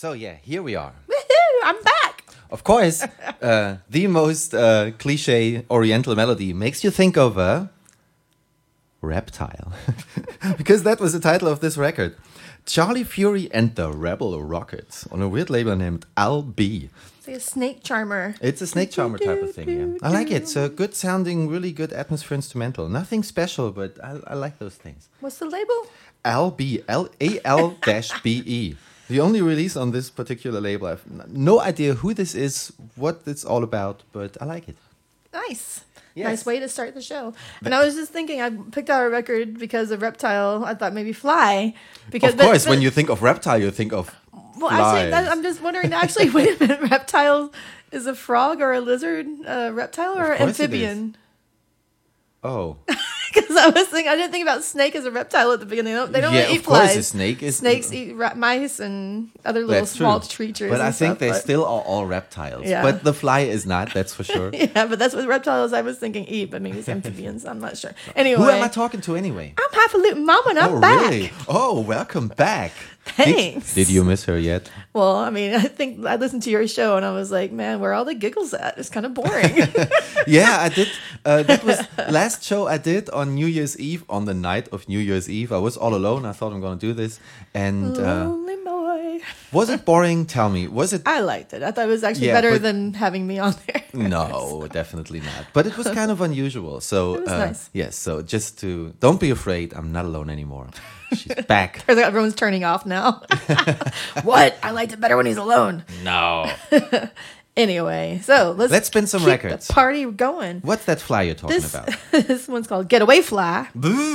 So yeah, here we are. Woohoo! I'm back. Of course, the most cliche Oriental melody makes you think of a reptile, because that was the title of this record. Charlie Fury and the Rebel Rockets on a weird label named Al-B. It's like a snake charmer. It's a snake charmer type of thing, yeah. I like it. It's a good sounding, really good atmosphere instrumental. Nothing special, but I like those things. What's the label? Al-B, Al-B-E. The only release on this particular label. I have no idea who this is, what it's all about, but I like it. Nice. Yes. Nice way to start the show. And I was just thinking, I picked out a record because of Reptile. I thought maybe Fly. Because, Of course, when you think of reptile, you think of well, flies. actually, I'm just wondering, actually, wait a minute. Reptile is a frog or a lizard reptile or Of an course it is. amphibian? Oh. Because I didn't think about snake as a reptile at the beginning. They don't Yeah, really eat of course flies. a snake is... Snakes eat mice and other little That's small true. creatures. But I and think stuff, they but- still are all reptiles. Yeah. But the fly is not, that's for sure. Yeah, but that's what reptiles I was thinking eat, but maybe it's amphibians. I'm not sure. Anyway. Who am I talking to anyway? I'm Highfalutin Mama and I'm back. Really? Oh, welcome back. Thanks. Did you miss her yet? Well, I mean, I think I listened to your show and I was like, man, where are all the giggles at? It's kind of boring. Yeah, I did. That was last show I did on New Year's Eve, on the night of New Year's Eve. I was all alone. I thought I'm going to do this. And Lonely boy. was it boring? Tell me. Was it? I liked it. I thought it was actually Yeah, better but- than having me on there. No, definitely not. But it was kind of unusual. So, It was nice. yes. So just to, don't be afraid. I'm not alone anymore. She's back. Everyone's turning off now. What? I liked it better when he's alone. No. Anyway, so let's spin some keep records. the party going. What's that fly you're talking This about? this one's called Getaway Fly.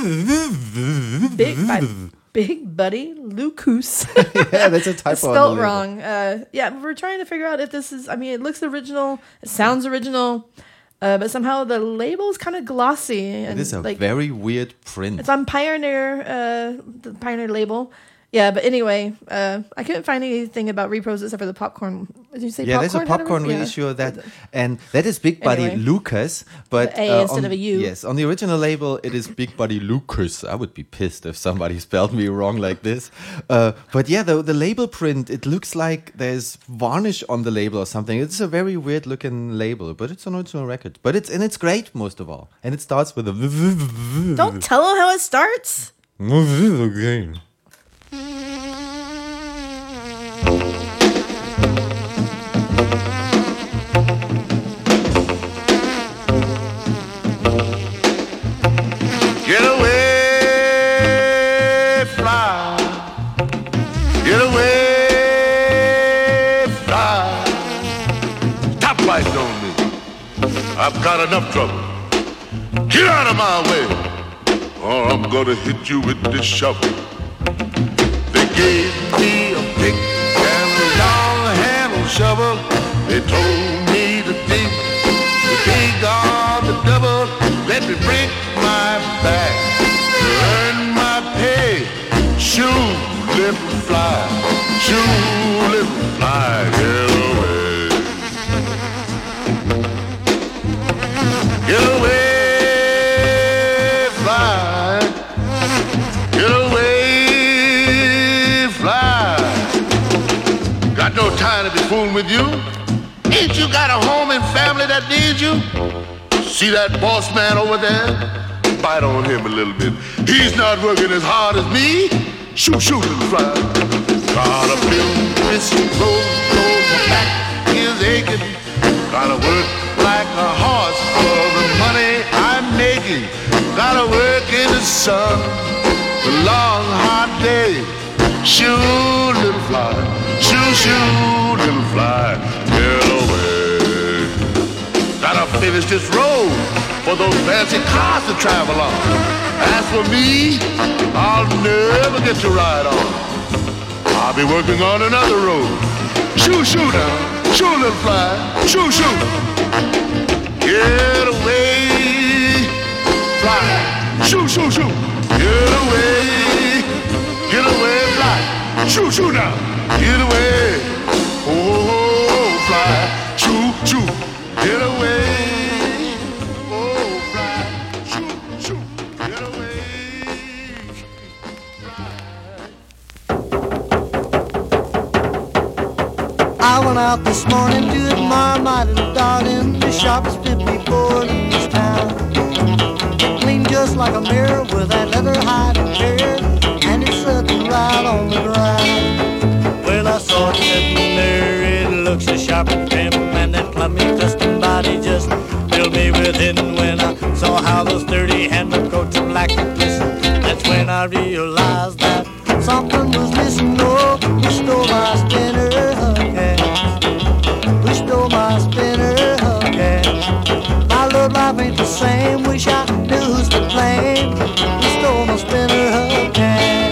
Big Buddy Lucas. Yeah, that's a typo. on the Spelt label. wrong. Yeah, we're trying to figure out if this is. I mean, it looks original. It sounds original, but somehow the label's kind of glossy and It is a like very weird print. it's on Pioneer, the Pioneer label. Yeah, but anyway, I couldn't find anything about repros except for the popcorn. Did you say Yeah, popcorn? there's a popcorn Yeah. reissue of that, and that is Big Buddy Anyway. Lucas, but The A instead on, of a U. Yes, on the original label, it is Big Buddy Lucas. I would be pissed if somebody spelled me wrong like this. But yeah, the label print, it looks like there's varnish on the label or something. It's a very weird looking label, but it's an original record. But it's great most of all, and it starts with a. Don't tell them how it starts. Again. Get away, fly. Get away, fly. Stop fighting on me. I've got enough trouble. Get out of my way, or I'm gonna hit you with this shovel. They gave me a pick and a long-handled shovel. They told me to dig on the double. Let me break my back, earn my pay. Shoo, little fly, shoo, little fly, get away. Get away, fly. Get away, fly. Got no time to be fooling with you. Ain't you got a home and family that needs you? See that boss man over there? Bite on him a little bit. He's not working as hard as me. Shoot, shoot, little fly. Gotta build this road, my back is aching. Gotta work like a horse for the money I'm making. Gotta work in the sun, the long hot day. Shoot, little fly. Shoot, shoot, little fly. Get away. Gotta finish this road for those fancy cars to travel on. As for me, I'll never get to ride on. I'll be working on another road. Shoo, shoo now. Shoo, little fly. Shoo, shoo. Get away, fly. Shoo, shoo, shoo. Get away, fly. Shoo, shoo now. Get away. Oh, fly. Shoo, shoo. Get away. Oh, fly. Shoo, shoo. Get away. Fly. to admire my little darling. The sharpest 54 in this town. It clean just like a mirror with that leather hide interior, and it's sitting right on the ground. Well, I saw it in the mirror. It looks as sharp and trim, and that clumsy custom body just filled me within. When I saw how those sturdy handle coats of black and glisten, that's when I realized that something was missing. Oh, who stole my spinner hubcaps? Who stole my spinner hubcaps? My love life ain't the same. Wish I knew who's to blame. Who stole my spinner hubcaps?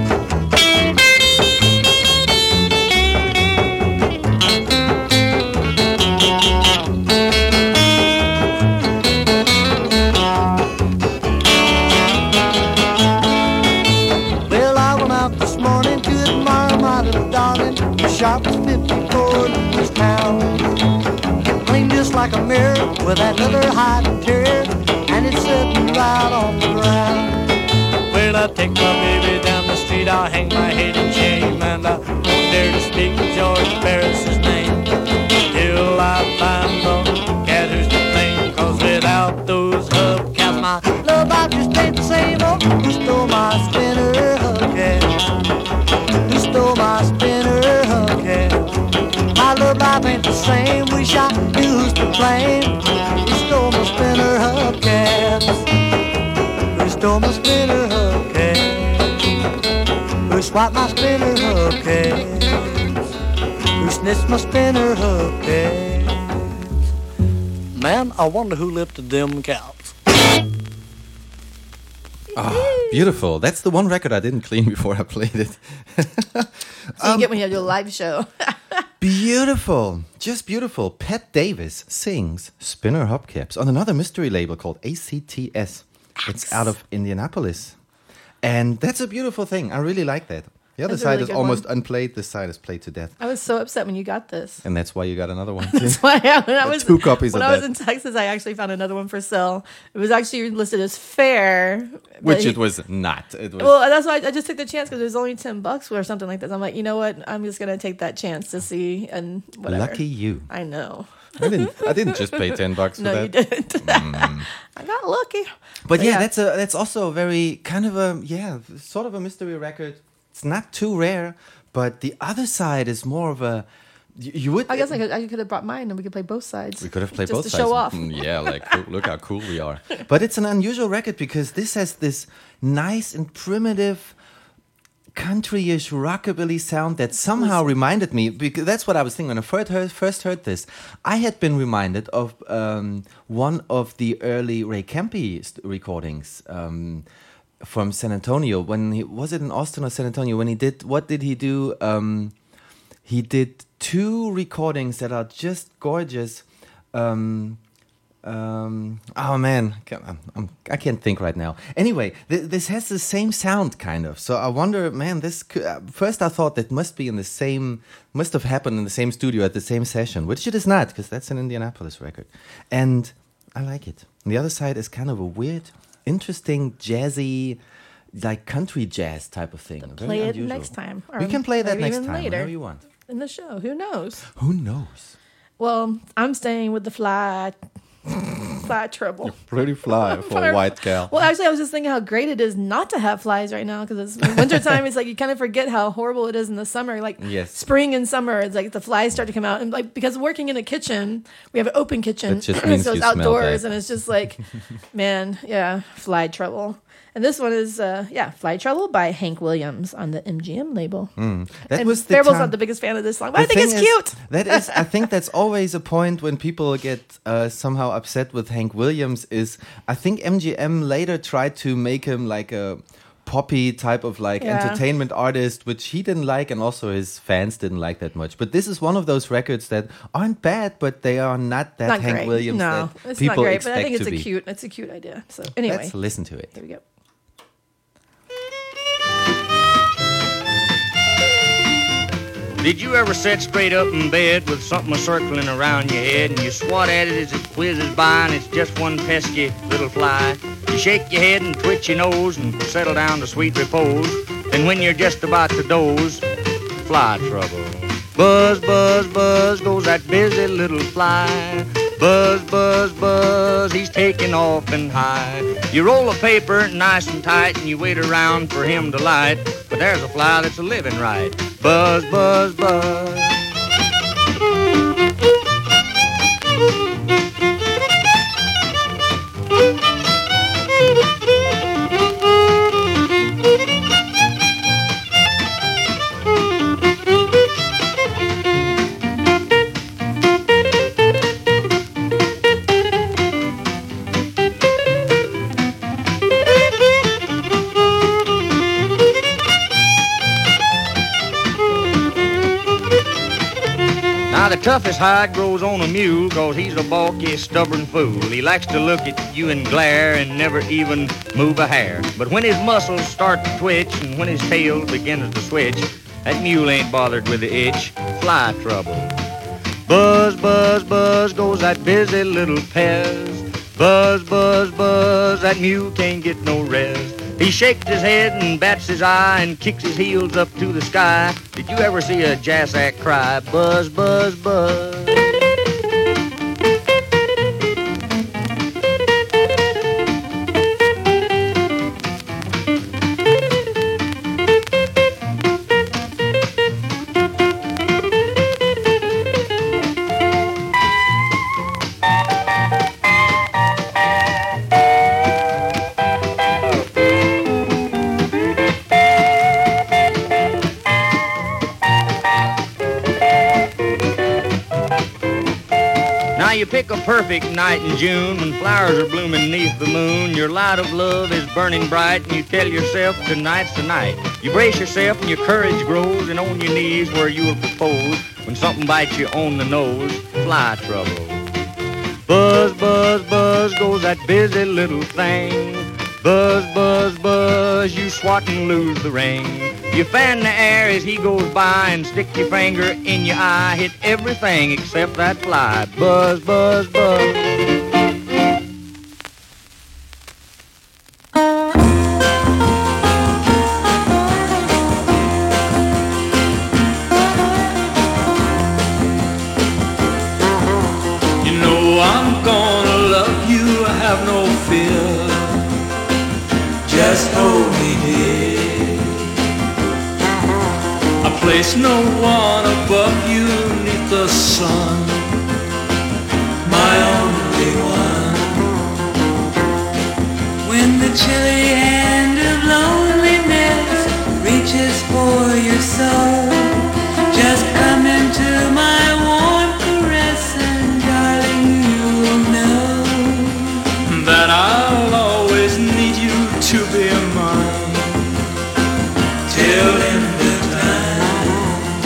Sharpest 54 in this town. Clean just like a mirror with that leather hide interior, and it's sitting right on the ground. Well, I take my baby down the street, I'll hang my head in shame, and I won't dare to speak George Barris's name till I find the cat who's to blame. 'Cause without those hubcaps, my love life just ain't the same. Oh, who stole my spinner hubcaps? Who stole my spinner hubcaps? My love life ain't the same. Wish I knew who's to blame. Who stole my spinner hubcaps? Who stole my spinner hubcaps? Who swiped my spinner hubcaps? Who snitched my spinner hubcaps? Man, I wonder who lifted them caps. Oh, beautiful. That's the one record I didn't clean before I played it. So you get when you do a live show. Beautiful. Just beautiful. Pat Davis sings Spinner Hubcaps on another mystery label called ACTS. It's out of Indianapolis. And that's a beautiful thing. I really like that. The other That's a side really is good almost one. unplayed. This side is played to death. I was so upset when you got this. And that's why you got another one. That's why when I was 2 copies when of I was that. in Texas, I actually found another one for sale. It was actually listed as fair, Which it was not. It was. Well, that's why I just took the chance because it was only $10 or something like that. I'm like, you know what? I'm just gonna take that chance to see and whatever. Lucky you. I know. I didn't just pay $10 for No, that. you didn't. I got lucky. But yeah, that's also a very kind of sort of a mystery record. It's not too rare, but the other side is more of a. You would. I guess I could have brought mine and we could play both sides. We could have played just both to sides. show off. Yeah, like look how cool we are. But it's an unusual record because this has this nice and primitive, country-ish rockabilly sound that somehow reminded me. Because that's what I was thinking when I first heard this. I had been reminded of one of the early Ray Campi recordings. From San Antonio, was it in Austin or San Antonio? When he did, what did he do? He did 2 recordings that are just gorgeous. Oh man, I can't think right now. Anyway, this has the same sound kind of. So I wonder, man, first I thought that must have happened in the same studio at the same session, which it is not because that's an Indianapolis record, and I like it. And the other side is kind of a weird, interesting, jazzy, like country jazz type of thing. Play it next time. We can play that maybe next even time, later whenever you want. in the show. Who knows? Who knows? Well, I'm staying with the fly treble. Pretty fly for a white gal. Well, actually, I was just thinking how great it is not to have flies right now because it's wintertime. It's like you kind of forget how horrible it is in the summer. Like spring and summer, it's like the flies start to come out. And like because working in a kitchen, we have an open kitchen, That just means so it's you smell outdoors, bad. and it's just like, man, yeah, fly trouble. And this one is, Fly Trouble by Hank Williams on the MGM label. That and was the Faribault's time- not the biggest fan of this song, but I The think it's thing cute. That is, I think that's always a point when people get somehow upset with Hank Williams. Is I think MGM later tried to make him like a poppy type of entertainment artist, which he didn't like, and also his fans didn't like that much. But this is one of those records that aren't bad, but they are not that Not Hank great. Williams No, that it's people not great, expect but I think to be. it's a cute idea. So anyway, Let's listen to it. here we go. Did you ever sit straight up in bed with something circling around your head and you swat at it as it whizzes by and it's just one pesky little fly? You shake your head and twitch your nose and settle down to sweet repose. Then when you're just about to doze, fly trouble. Buzz, buzz, buzz goes that busy little fly. Buzz, buzz, buzz, he's taking off and high. You roll a paper nice and tight and you wait around for him to light, but there's a fly that's a living right. Buzz, buzz, buzz. Now the toughest hide grows on a mule, 'cause he's a balky, stubborn fool. He likes to look at you and glare and never even move a hair. But when his muscles start to twitch and when his tail begins to switch, that mule ain't bothered with the itch. Fly trouble. Buzz, buzz, buzz goes that busy little Pez. Buzz, buzz, buzz, that mule can't get no rest. He shakes his head and bats his eye and kicks his heels up to the sky. Did you ever see a jassack cry? Buzz, buzz, buzz. You pick a perfect night in June when flowers are blooming neath the moon. Your light of love is burning bright and you tell yourself tonight's the night. You brace yourself and your courage grows, and on your knees where you will propose when something bites you on the nose. Fly trouble. Buzz, buzz, buzz goes that busy little thing. Buzz, buzz, buzz, you swat and lose the ring. You fan the air as he goes by and stick your finger in your eye. Hit everything except that fly. Buzz, buzz, buzz. You know I'm gonna love you, I have no fear. Just hold me dear. I place no one above you neath the sun, my only one. When the chilly hand of loneliness reaches for your soul, just come into my warm caress and darling you'll know that I'll always need you to be mine till end of time.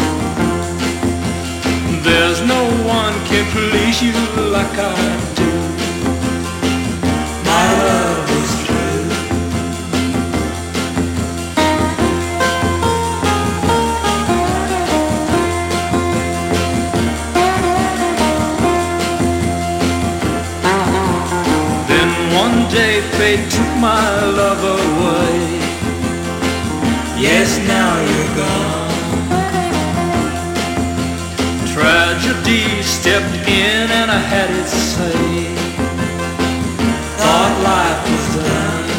There's no one can please you like I do. My love is true. Then one day fate took my love away. Yes, now you're gone. Tragedy stepped in and I had it say, thought life was done.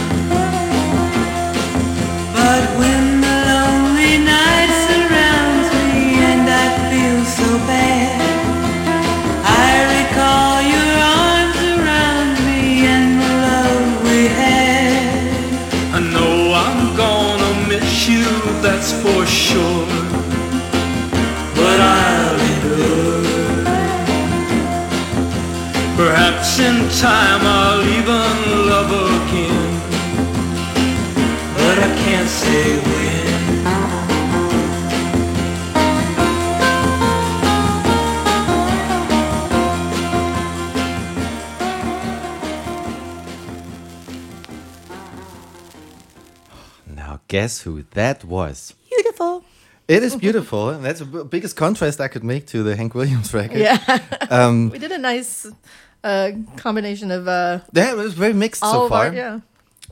But when the lonely night surrounds me and I feel so bad, I recall your arms around me and the love we had. I know I'm gonna miss you, that's for sure, but I'll endure. Perhaps in time I'll even love again, but I can't say when. Now, guess who that was? Beautiful. It is beautiful, and that's the biggest contrast I could make to the Hank Williams record. Yeah. We did a nice combination of yeah, it was very mixed all so of far. our, yeah.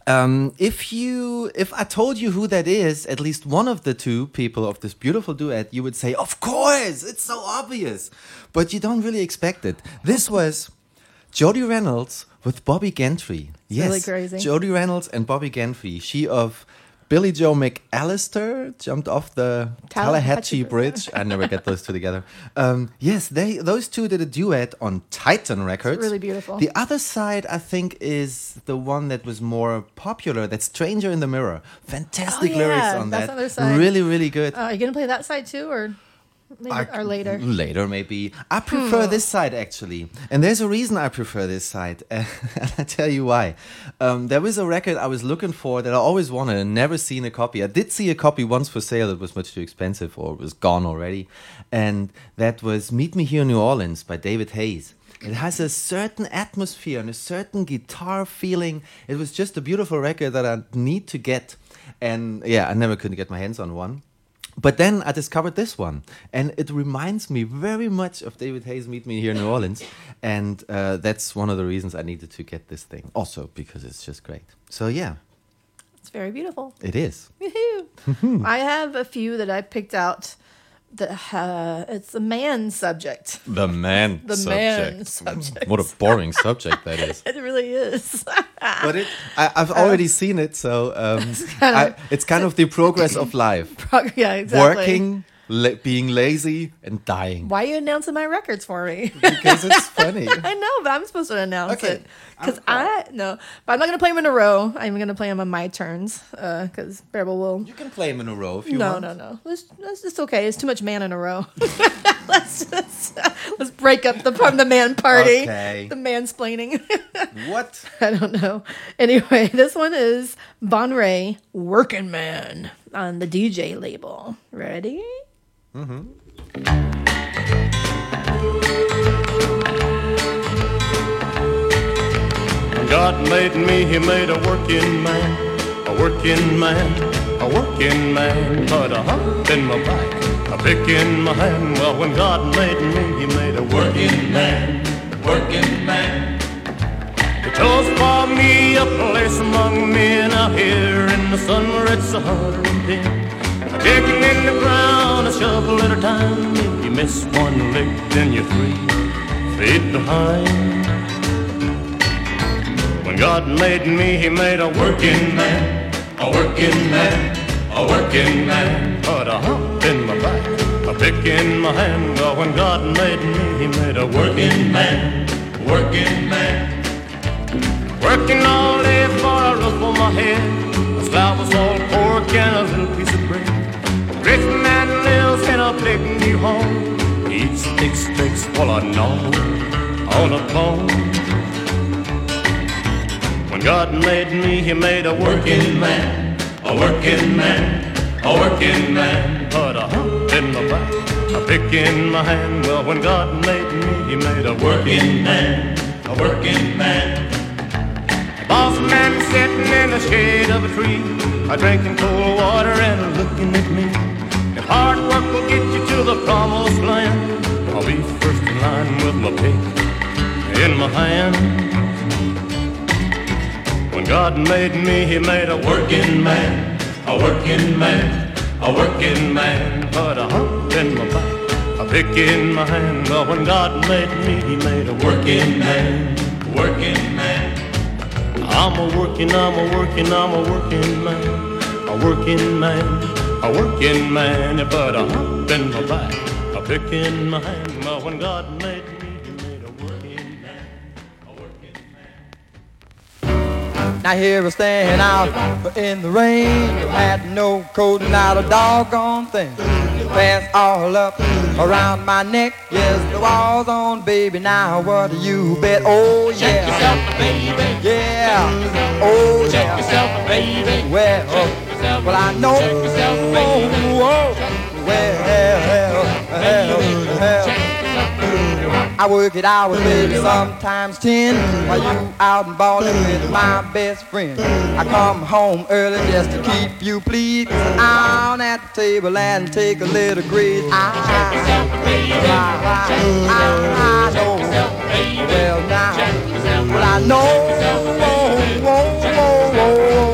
If I told you who that is, at least one of the two people of this beautiful duet, you would say, of course, it's so obvious. But you don't really expect it. This was Jody Reynolds with Bobby Gentry. Yes, really crazy. Jody Reynolds and Bobby Gentry. She of Billy Joe McAllister jumped off the Tallahatchie Bridge. I never get those two together. Yes, those two did a duet on Titan Records. It's really beautiful. The other side, I think, is the one that was more popular. That's Stranger in the Mirror. Fantastic lyrics on that's that. Other side. Really, really good. Are you gonna play that side too, or? Maybe, or later. Later, maybe. I prefer this side, actually. And there's a reason I prefer this side. And I'll tell you why. There was a record I was looking for that I always wanted and never seen a copy. I did see a copy once for sale. It was much too expensive or it was gone already. And that was Meet Me Here in New Orleans by David Hayes. It has a certain atmosphere and a certain guitar feeling. It was just a beautiful record that I need to get. And yeah, I never could get my hands on one. But then I discovered this one, and it reminds me very much of David Hayes' Meet Me Here in New Orleans, and that's one of the reasons I needed to get this thing. Also, because it's just great. So yeah. It's very beautiful. It is. Woohoo! I have a few that I picked out. It's a man subject. The man subject. What a boring subject that is. It really is. But I've already seen it, so it's kind of the progress of life. Yeah, exactly. Working, being lazy, and dying. Why are you announcing my records for me? Because it's funny. I know, but I'm supposed to announce it. Because but I'm not going to play them in a row. I'm going to play them on my turns. Because Bearable will. You can play them in a row if you want. No. That's just okay. It's too much man in a row. let's break up the man party. Okay. The mansplaining. What? I don't know. Anyway, this one is Bon Ray, Working Man, on the DJ label. Ready? Mm-hmm. God made me, he made a working man, a working man, a working man. Put a hump in my back, a pick in my hand. Well, when God made me, he made a working man, working man. He chose for me a place among men out here in the sun where it's 110. Digging in the ground a shovel at a time. If you miss one lick, then you're 3 feet behind. When God made me, he made a working man, a working man, a working man. Put a hump in my back, a pick in my hand. Well, when God made me, he made a working man, working man. Working all day for a roof on my head, a slab of salt pork and a little piece of bread. Rich man lives in a big new home. He eats thick steaks full of gnaw on a bone. When God made me, he made a working man, a working man, a working man. Put a hump in my back, a pick in my hand. Well, when God made me, he made a working man, a working man. Boss man sitting in the shade of a tree, a drinking cold water and looking at me. If hard work will get you to the promised land, I'll be first in line with my pick in my hand. When God made me, he made a working man, a working man, a working man. Put a hump in my back, a pick in my hand. Well, when God made me, he made a working man, working man. I'm a working man, a working man, a working man. You put a hump in my back, a pick in my hand. Well, when God made me, he made a working man, a working man. Now here we're staying out in the rain. You had no coat, not a doggone thing. Pants all up around my neck. Yes, the wall's on, baby. Now what do you bet? Oh yeah, check yourself, baby. Yeah, oh yeah, check yourself, baby. Well, I know. I work it hours, baby, sometimes 10. While you out and ballin' with my best friend. I come home early just to keep you pleased. Down at the table and take a little grease. I know. Well now, well I know.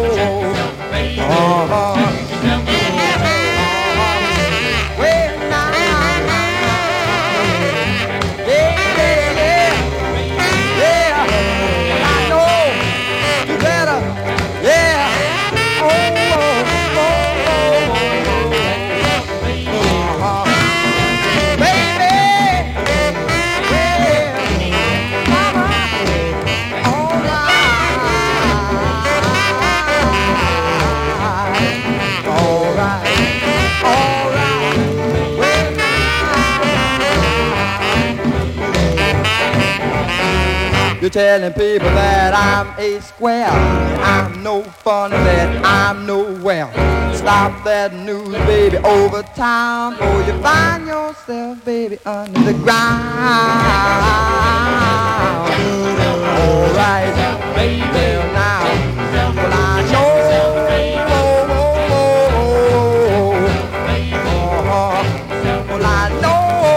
You're telling people that I'm a square. I'm no fun and that I'm nowhere. Stop that news, baby, over town, or you find yourself, baby, under the ground. All right, well now, well I know. Well I know.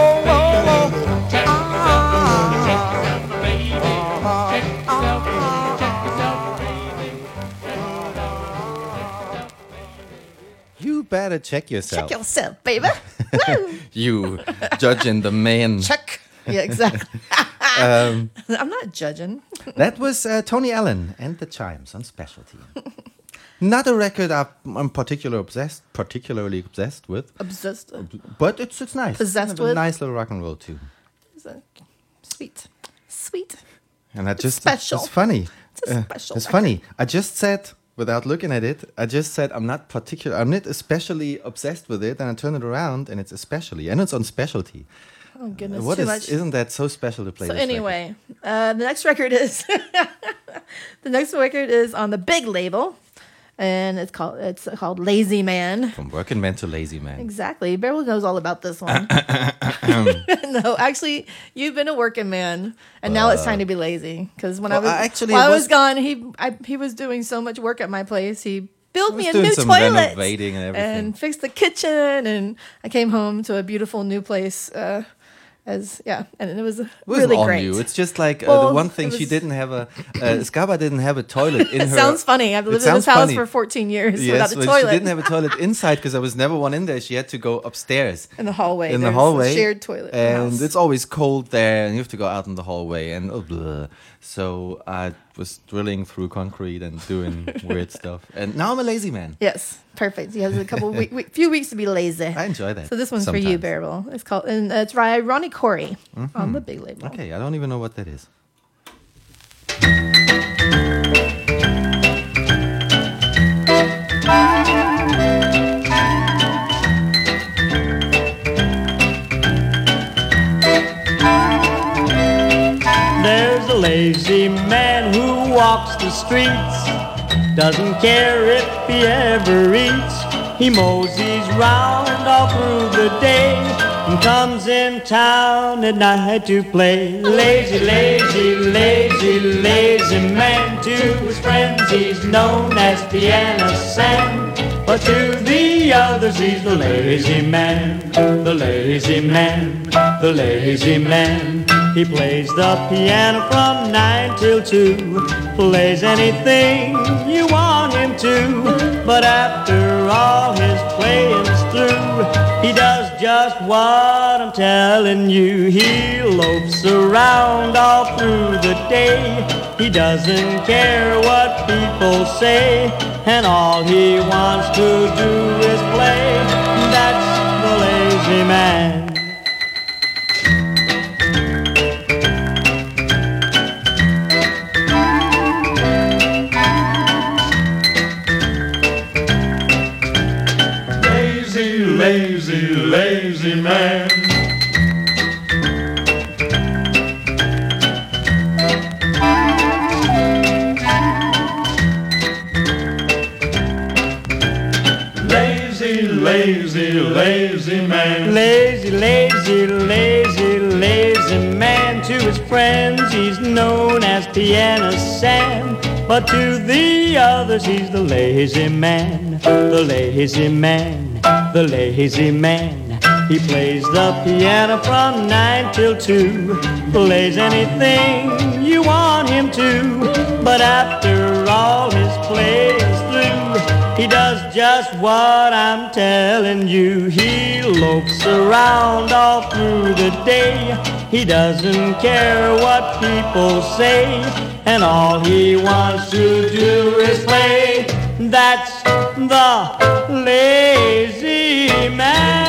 You better check yourself. Check yourself, baby. You judging the man. Check. Yeah, exactly. I'm not judging. That was Tony Allen and the Chimes on Specialty. Not a record I'm particularly obsessed with. Obsessed. But it's nice. Possessed with? with. Nice little rock and roll too. Sweet. Sweet. And I just special. It's funny. It's a special. It's funny. I just said, without looking at it, I'm not especially obsessed with it, and I turn it around and it's especially, and it's on Specialty. Oh goodness, What too is? much. Isn't that so special to play? So this anyway, the next record is on the big label, and it's called Lazy Man. From Working Man to Lazy Man. Exactly. Beryl knows all about this one. No, actually, you've been a working man, and now it's time to be lazy. Because when I was gone, he was doing so much work at my place. He built me a new toilet and fixed the kitchen, and I came home to a beautiful new place. And it was really great. New. It's just like the one thing she didn't have Skaba didn't have a toilet in her. It sounds funny. I've lived in this house for 14 years without a toilet. She didn't have a toilet inside because there was never one in there. She had to go upstairs. In the hallway. In the hallway. A shared toilet. And it's always cold there, and you have to go out in the hallway. And so I was drilling through concrete and doing weird stuff. And now I'm a lazy man. Yes. Perfect. He has a few weeks to be lazy. I enjoy that. So this one's for you, Beryl. It's called, and it's by Ronnie Corey on the big label. Okay, I don't even know what that is. There's a lazy man who walks the streets. Doesn't care if he ever eats. He moseys round all through the day and comes in town at night to play. Lazy, lazy, lazy, lazy man. To his friends he's known as Piano Sam, but to the others he's the lazy man. The lazy man, the lazy man. He plays the piano from 9 till 2. Plays anything you want him to. But after all his playing's through, he does just what I'm telling you. He lopes around all through the day. He doesn't care what people say, and all he wants to do is play. That's the lazy man. Lazy, lazy man. Lazy, lazy, lazy man. Lazy, lazy, lazy, lazy man. To his friends he's known as Piano Sam, but to the others he's the lazy man. The lazy man, the lazy man. He plays the piano from 9 till 2. Plays anything you want him to, but after all his play is through, he does just what I'm telling you. He lopes around all through the day. He doesn't care what people say, and all he wants to do is play. That's the lazy man.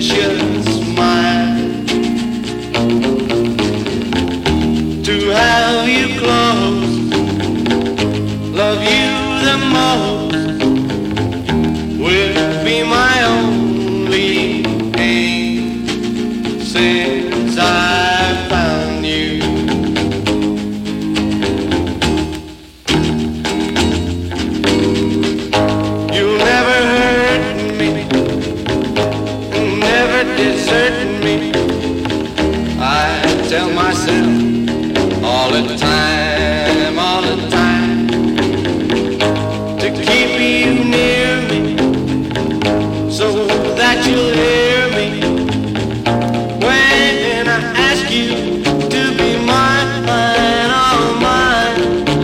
just mine. To have you close, love you the most, will be my only aim since I found you. You'll never hurt me, never desert me. I tell myself all the time, all the time, to keep you near me, so that you'll hear me when I ask you to be mine, all mine.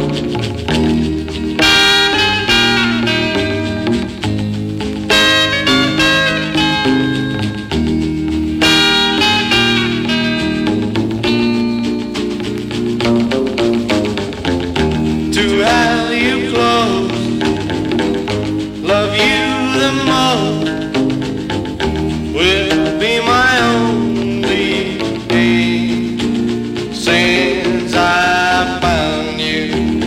To have you close, love you the most, will be my only aim since I found you.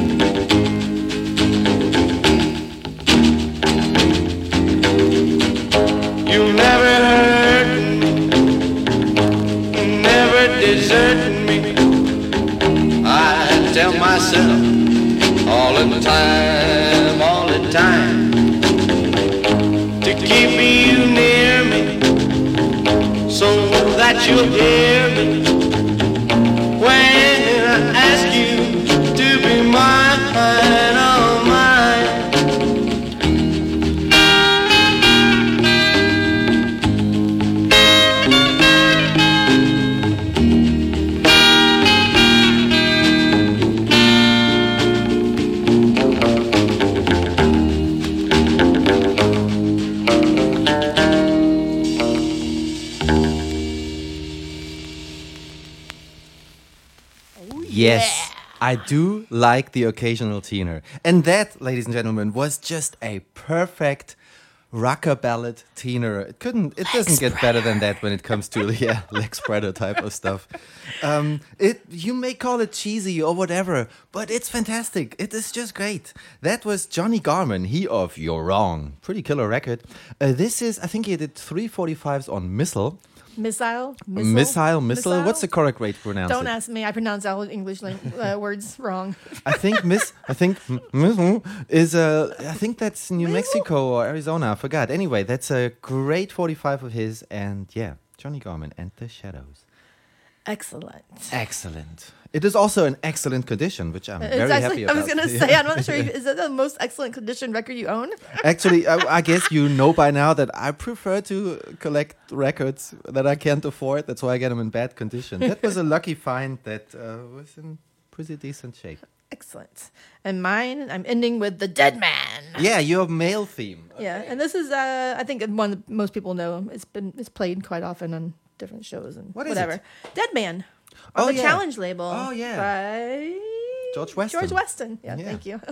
You'll never hurt me, never desert me. I tell myself all the time, all the time, to keep you near me, so that you'll hear me when I ask you to be mine, all mine. Yes, I do like the occasional tenor. And that, ladies and gentlemen, was just a perfect rocker ballad tenor. It doesn't get better than that when it comes to leg spreader type of stuff. You may call it cheesy or whatever, but it's fantastic. It is just great. That was Johnny Garman, he of You're Wrong. Pretty killer record. This is, I think he did 345s on Missile. Missile. What's the correct way to pronounce it? Don't ask me. I pronounce all English words wrong. I think missile is I think that's New Mexico or Arizona. I forgot. Anyway, that's a great 45 of his, and yeah, Johnny Garman and the Shadows. Excellent. It is also in excellent condition, which I'm very happy about. I was going to say, I'm not sure. Is that the most excellent condition record you own? Actually, I guess you know by now that I prefer to collect records that I can't afford. That's why I get them in bad condition. That was a lucky find that was in pretty decent shape. Excellent. And mine, I'm ending with The Dead Man. Yeah, your male theme. Okay. Yeah, and this is, I think, one that most people know. It's played quite often on different shows and whatever. Dead Man. On the Challenge label. Oh, yeah. By George Weston. Yeah, thank you.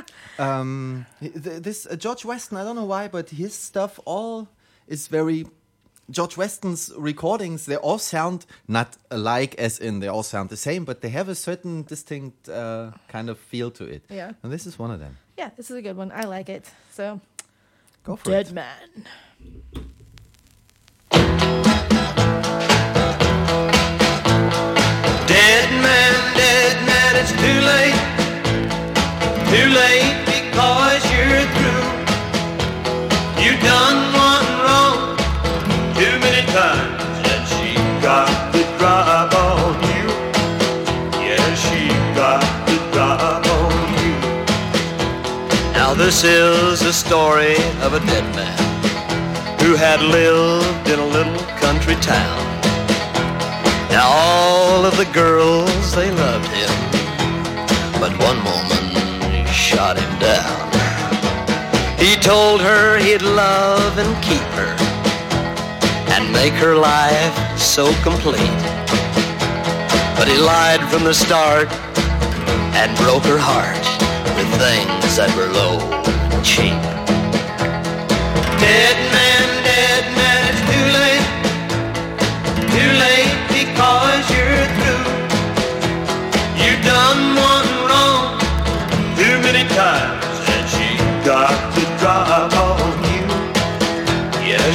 This George Weston, I don't know why, but his stuff all is very... George Weston's recordings, they all sound not alike as in they all sound the same, but they have a certain distinct kind of feel to it. Yeah. And this is one of them. Yeah, this is a good one. I like it. So, go for it. Dead Man. Dead man, it's too late because you're through. You done one wrong too many times, and she got the drop on you. Yeah, she got the drop on you. Now this is the story of a dead man who had lived in a little country town. Now all of the girls, they loved him, but one woman shot him down. He told her he'd love and keep her and make her life so complete. But he lied from the start and broke her heart with things that were low and cheap. Dead man, it's too late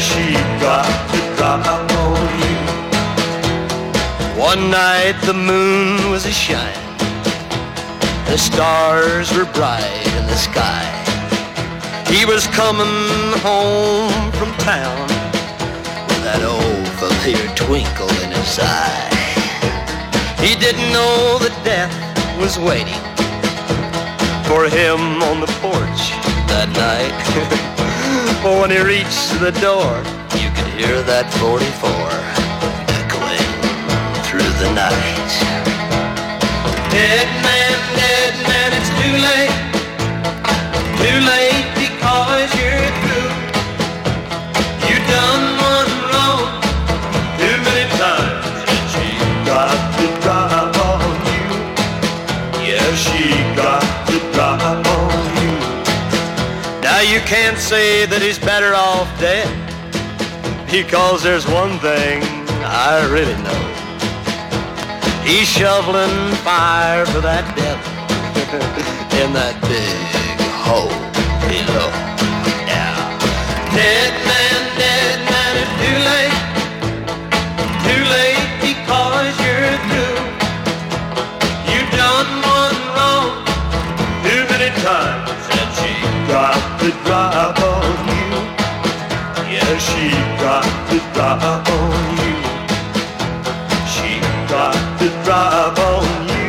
she got to drop on you. One night the moon was a-shine, the stars were bright in the sky. He was coming home from town with that old familiar twinkle in his eye. He didn't know that death was waiting for him on the porch that night. But when he reached the door, you could hear that 44 echoing through the night. Dead man, it's too late. Too late because you're through. You done one wrong too many times, and she got to drop on you. Yeah, she got to drop on you. Now you can't say that he's better off dead, because there's one thing I really know. He's shoveling fire for that devil in that big hole below. Yeah. Dead man, it's too late. Too late because you're through. You done one wrong too many times, and she got to drop on you. Yeah, she got to drop on you. She got to drop on you.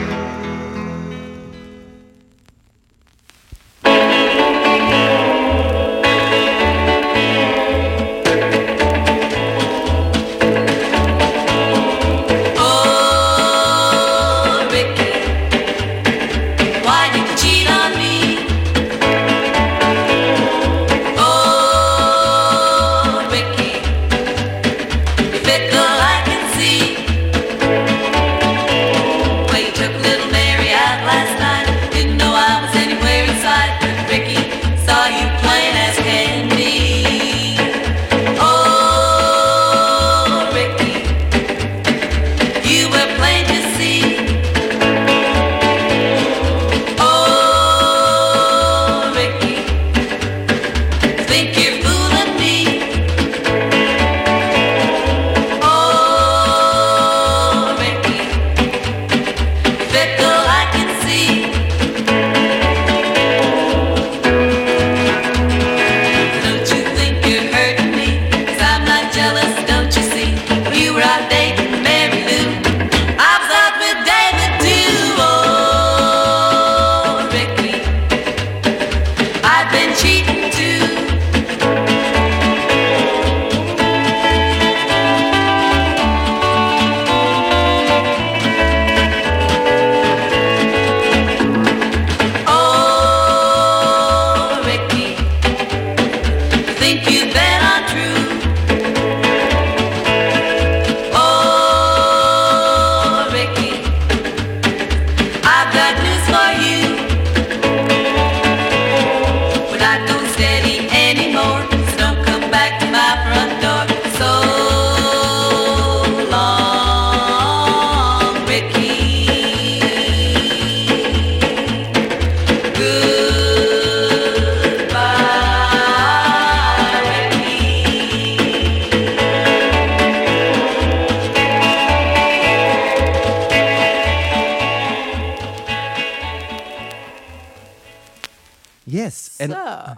Yes, and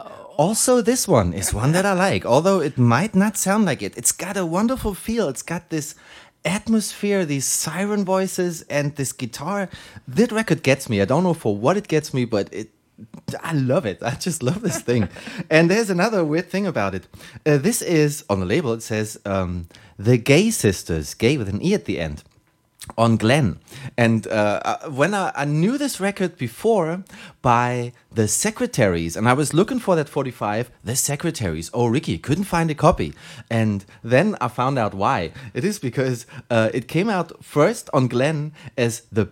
also this one is one that I like, although it might not sound like it. It's got a wonderful feel. It's got this atmosphere, these siren voices, and this guitar. That record gets me. I don't know for what it gets me, but I love it. I just love this thing. And there's another weird thing about it. This is, on the label, it says The Gay Sisters, gay with an E at the end, on Glen. And when I knew this record before by The Secretaries, and I was looking for that 45, The Secretaries. Oh, Ricky, couldn't find a copy. And then I found out why. It is because it came out first on Glen as the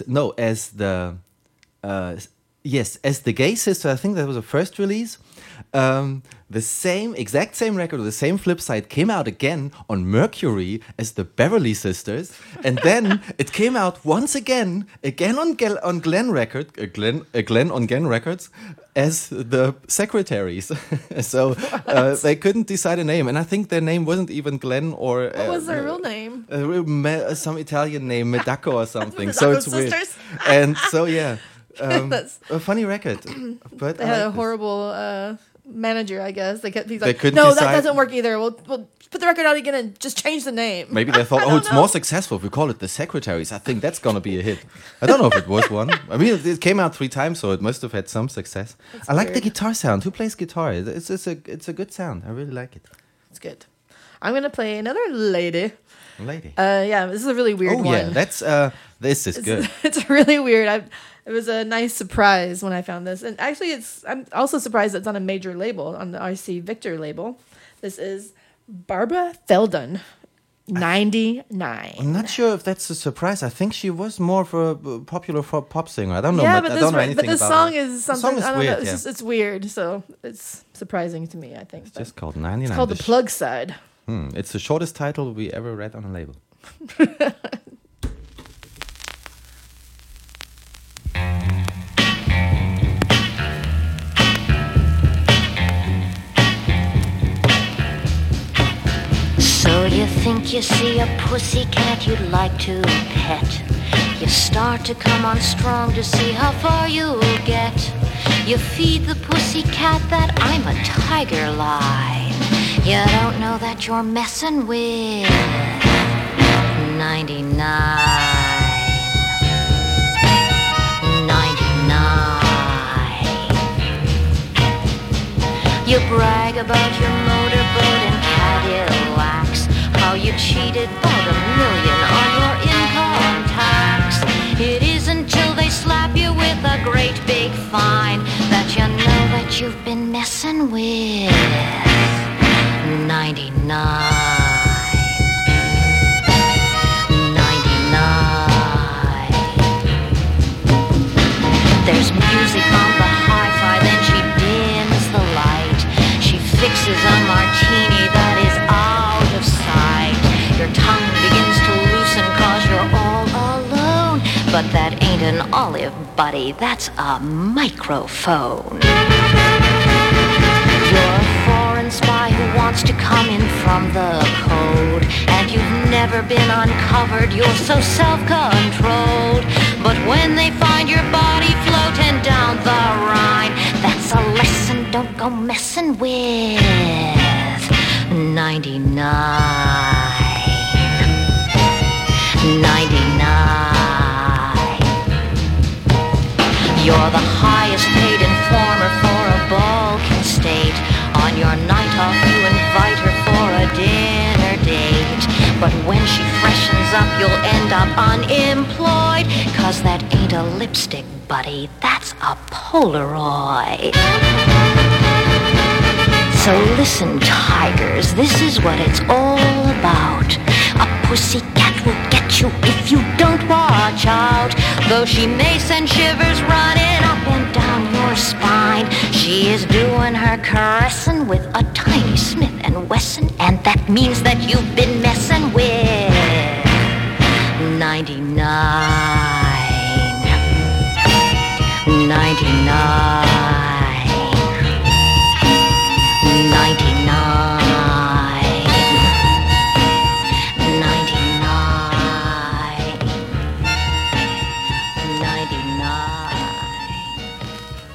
as the Gay Sister. I think that was the first release. the exact same record, or the same flip side, came out again on Mercury as the Beverly Sisters, and then it came out once again on Glen on Glen Records as the Secretaries. So they couldn't decide a name, and I think their name wasn't even Glen or what was their real name? Some Italian name, Medacco or something. The So Medacco it's weird. Sisters. And so yeah. A funny record, but They had a horrible manager, I guess. He's like, couldn't no, decide. that doesn't work either. We'll put the record out again and just change the name. Maybe they thought, I it's don't more know. successful if we call it the Secretaries. I think that's gonna be a hit. I don't know if it was one. I mean, it came out 3 times, so it must have had some success. I like the weird. guitar sound. Who plays guitar? It's a good sound. I really like it. It's good. I'm gonna play another lady. Lady. Yeah, this is a really weird Oh one. yeah, that's this is good. It's really weird. It was a nice surprise when I found this, and actually, I'm also surprised it's on a major label, on the RC Victor label. This is Barbara Feldon, 99. I'm not sure if that's a surprise. I think she was more of a popular pop singer. I don't know. Yeah, I but don't know anything this about song her. is something. The song is I don't weird. know. Yeah. It's weird, so it's surprising to me. I think It's just called 99. it's called the plug side. It's the shortest title we ever read on a label. So you think you see a pussycat you'd like to pet. You start to come on strong to see how far you'll get. You feed the pussycat that I'm a tiger line. You don't know that you're messing with 99. 99. You brag about your motorboat and Cadillacs, how you cheated about $1 million on your income tax. It isn't till they slap you with a great big fine that you know that you've been messing with 99. 99. There's music on the hi-fi, then she dims the light. She fixes a martini that is out of sight. Your tongue begins to loosen cause you're all alone. But that ain't an olive, buddy, that's a microphone. You're a foreign spy who wants to come in from the code, and you've never been uncovered, you're so self-controlled. But when they find your body floating down the Rhine, that's a lesson, don't go messing with 99. 99. You're the highest paid informer for a Balkan state. On your night off you invite her for a dinner date. But when she freshens up you'll end up unemployed, cause that ain't a lipstick, buddy, that's a Polaroid. So listen, tigers, this is what it's all about. A pussycat will get you if you don't watch out. Though she may send shivers running up and down your spine, she is doing her caressing with a tiny Smith & Wesson, and that means that you've been messing with 99. 99. 99.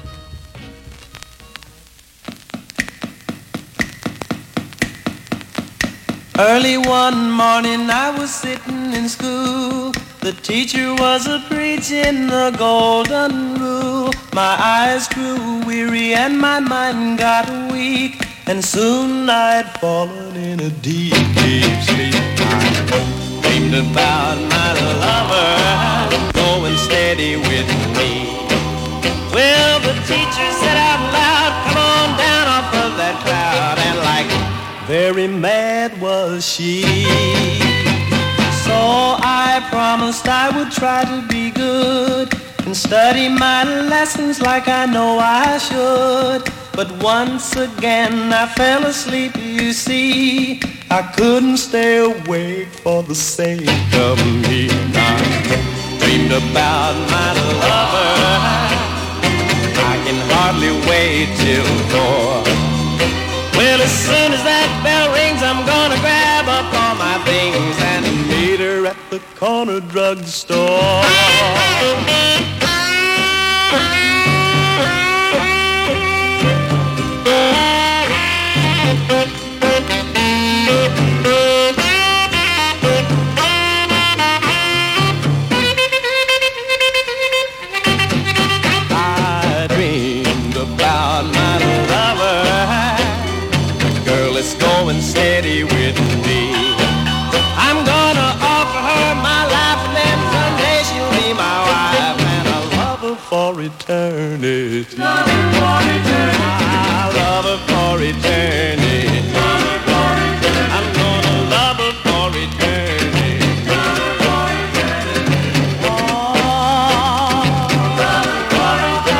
Early one morning I was sitting in school. The teacher was a-preaching the golden rule. My eyes grew weary and my mind got weak, and soon I'd fallen in a deep, deep sleep. I dreamed about my lover going steady with me. Well, the teacher said out loud, come on down off of that cloud, and like very mad was she. So I promised I would try to be good and study my lessons like I know I should. But once again I fell asleep, you see. I couldn't stay awake for the sake of me. And I dreamed about my lover. I can hardly wait till dawn. Well, as soon as that bell rings, I'm gonna grab up all my things and meet her at the corner drugstore. I dreamed about my lover. The girl is going steady with me. I'm gonna offer her my life, and then someday she'll be my wife, and I love her for eternity. Love her for eternity. I love her for eternity. Love her for eternity. I'm gonna love her for eternity. Love her for eternity. Oh, love her for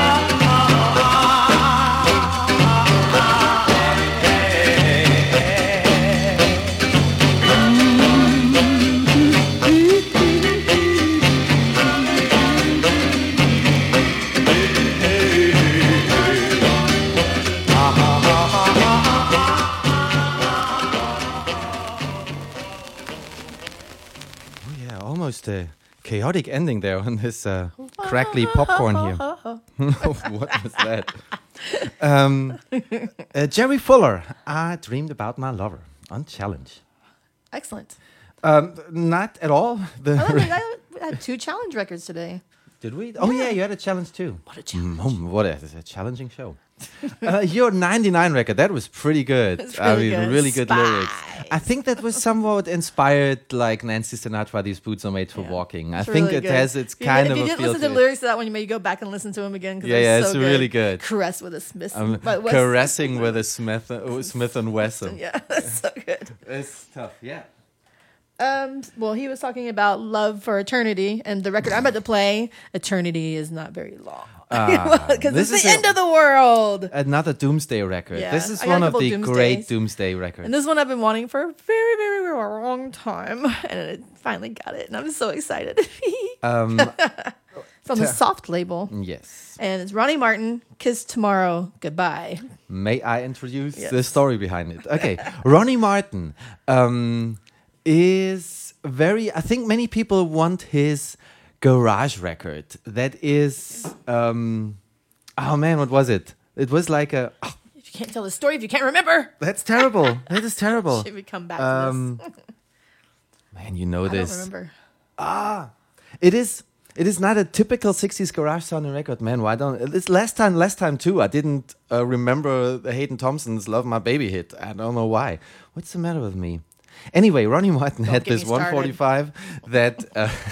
Almost a chaotic ending there on this crackly popcorn here. What was that? Jerry Fuller, I dreamed about my lover on Challenge. Excellent. Not at all. I had 2 challenge records today. Did we? Oh yeah, you had a challenge too. What a challenge. What a challenging show. Your 99 record, that was pretty good. It's really good. Really good lyrics. I think that was somewhat inspired like Nancy Sinatra, These Boots Are Made for Walking. I think really it has its kind of a feel. If you didn't listen to the lyrics to that one, you may go back and listen to them again. Yeah, it's really good. Caress with a Smith. Caressing with a Smith and Wesson. Yeah, that's so good. It's tough, yeah. Well, he was talking about Love for Eternity, and the record I'm about to play, Eternity is not very long. Because it's the end of the world. Another Doomsday record. Yeah, this is one of the great Doomsday records. And this one I've been wanting for a very, very, very long time. And I finally got it. And I'm so excited. It's on the Soft label. Yes. And it's Ronnie Martin, Kiss Tomorrow, Goodbye. May I introduce the story behind it? Okay. Ronnie Martin is very... I think many people want his... garage record that is oh man, what was it? It was like a you can't tell the story if you can't remember. That's terrible. That is terrible. Should we come back to this? Man, you know this. I don't remember. It is not a typical 60s garage sounding record, man. Why don't it's last time too I didn't remember Hayden Thompson's Love My Baby hit. I don't know why. What's the matter with me? Anyway, Ronnie Martin had this 145 that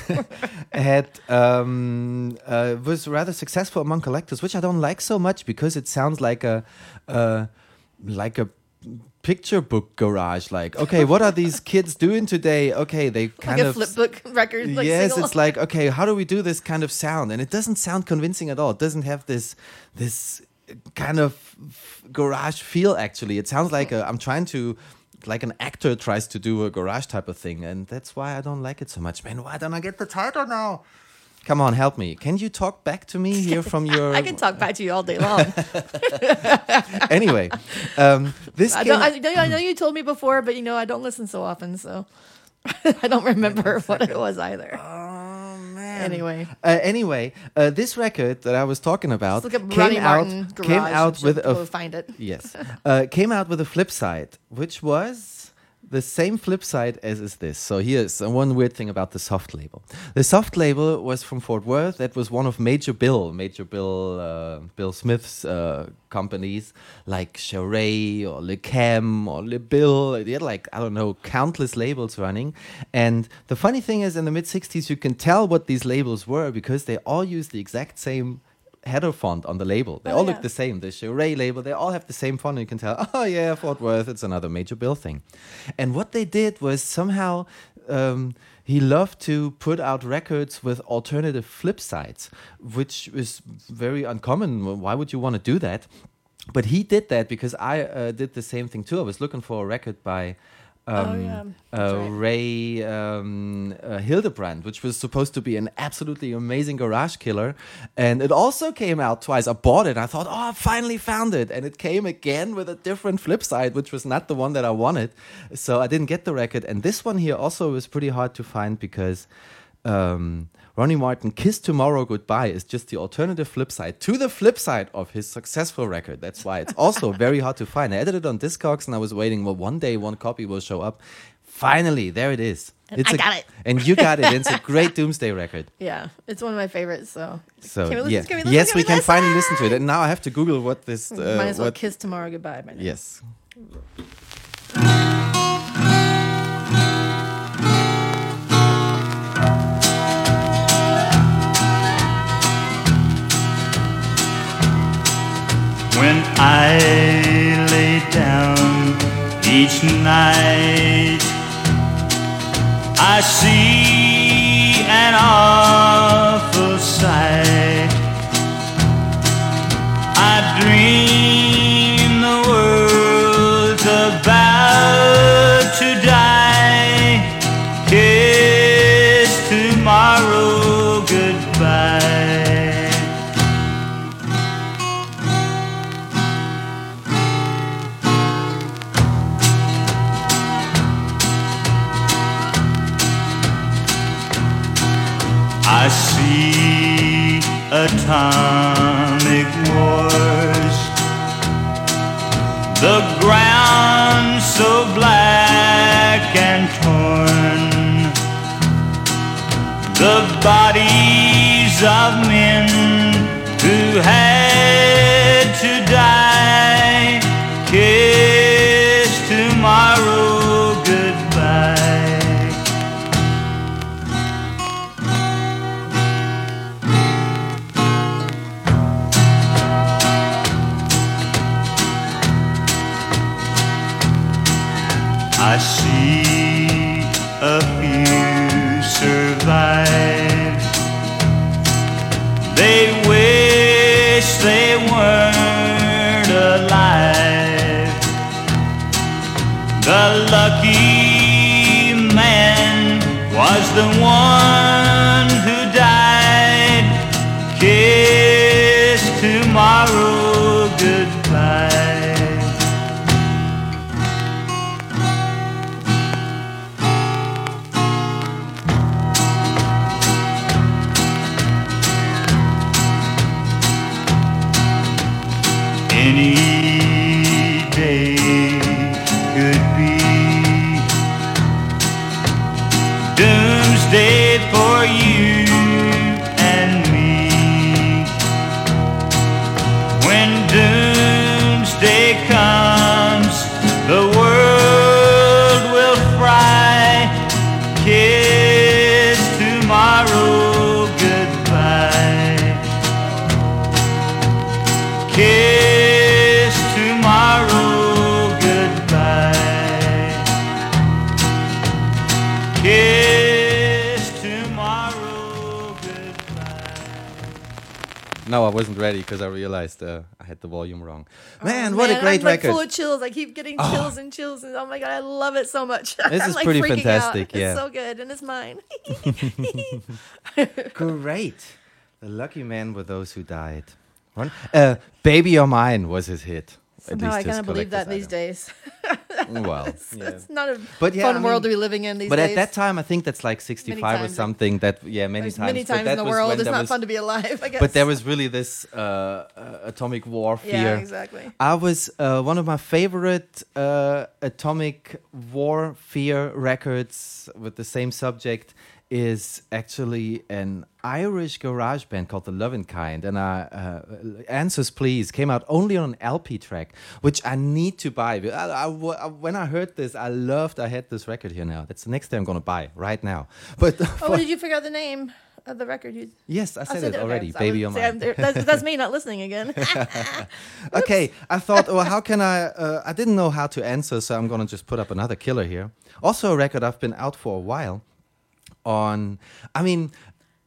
was rather successful among collectors, which I don't like so much because it sounds like a picture book garage. Like, okay, what are these kids doing today? Okay, they kind like of a flip book record. Like yes, single. it's like, okay, how do we do this kind of sound? And it doesn't sound convincing at all. It doesn't have this kind of garage feel. Actually, it sounds like I'm trying to. Like an actor tries to do a garage type of thing, and that's why I don't like it so much. Man, why don't I get the title now? Come on, help me. Can you talk back to me here from your... I can talk back to you all day long. Anyway, this I know you told me before, but I don't listen so often, so I don't remember what it was either. Oh, man. Anyway, this record that I was talking about came out with a... find it. Yes. Came out with a flip side, which was... the same flip side as is this. So here's one weird thing about the Soft label. The Soft label was from Fort Worth. That was one of Major Bill Smith's companies, like Charray or Le Cam or Le Bill. They had countless labels running. And the funny thing is, in the mid-60s, you can tell what these labels were because they all used the exact same header font on the label. They all look the same. The Charray label, they all have the same font, and you can tell, oh yeah, Fort Worth, it's another Major Bill thing. And what they did was somehow he loved to put out records with alternative flip sides, which is very uncommon. Why would you want to do that? But he did that because I did the same thing too. I was looking for a record by Ray Hildebrand, which was supposed to be an absolutely amazing garage killer. And it also came out twice. I bought it and I thought, I finally found it. And it came again with a different flip side, which was not the one that I wanted. So I didn't get the record. And this one here also was pretty hard to find because Ronnie Martin, Kiss Tomorrow Goodbye is just the alternative flip side to the flip side of his successful record. That's why it's also very hard to find. I edited it on Discogs and I was waiting, one day one copy will show up. Finally, there it is. And I got it. And you got it. It's a great Doomsday record. Yeah, it's one of my favorites. So can we listen? Yes, we can finally listen to it. And now I have to Google what this... might as well Kiss Tomorrow Goodbye by now. Yes. When I lay down each night, I see an awful sight. I dream the world's about to die. Kiss tomorrow goodbye. I see atomic wars, the ground so black and torn, the bodies of men who had to die. Kiss tomorrow goodbye. I see a few survive. They wish they weren't alive. The lucky man was the one who died. Kiss tomorrow goodbye. Any day could be doomsday for you and me. When doomsday comes, the world will fry. Kiss tomorrow goodbye. Kiss tomorrow goodbye. Kiss tomorrow goodbye. No, I wasn't ready because I realized I had the volume wrong. Man, what a great I'm like record. Full of chills. I keep getting chills and chills. And oh my God, I love it so much. This I'm is like pretty freaking fantastic. out. Yeah. It's so good. And it's mine. Great. The lucky man were those who died. Baby You're Mine was his hit. Somehow I kind of believe that these days. Well, it's not a fun world to be living in these days. But at that time, I think that's like 65 or something. Many times. Many times in the world, it's not fun to be alive, I guess. But there was really this atomic warfare. Yeah, exactly. I was one of my favorite atomic warfare records with the same subject is actually an Irish garage band called The Lovin' Kind, and Answers Please came out only on an LP track, which I need to buy. When I heard this, I had this record here now. That's the next thing I'm going to buy right now. But did you figure out the name of the record? Yes, I said it already. Okay. Baby You're Mine. That's me not listening again. Okay, I thought, how can I didn't know how to answer, so I'm going to just put up another killer here. Also a record I've been out for a while.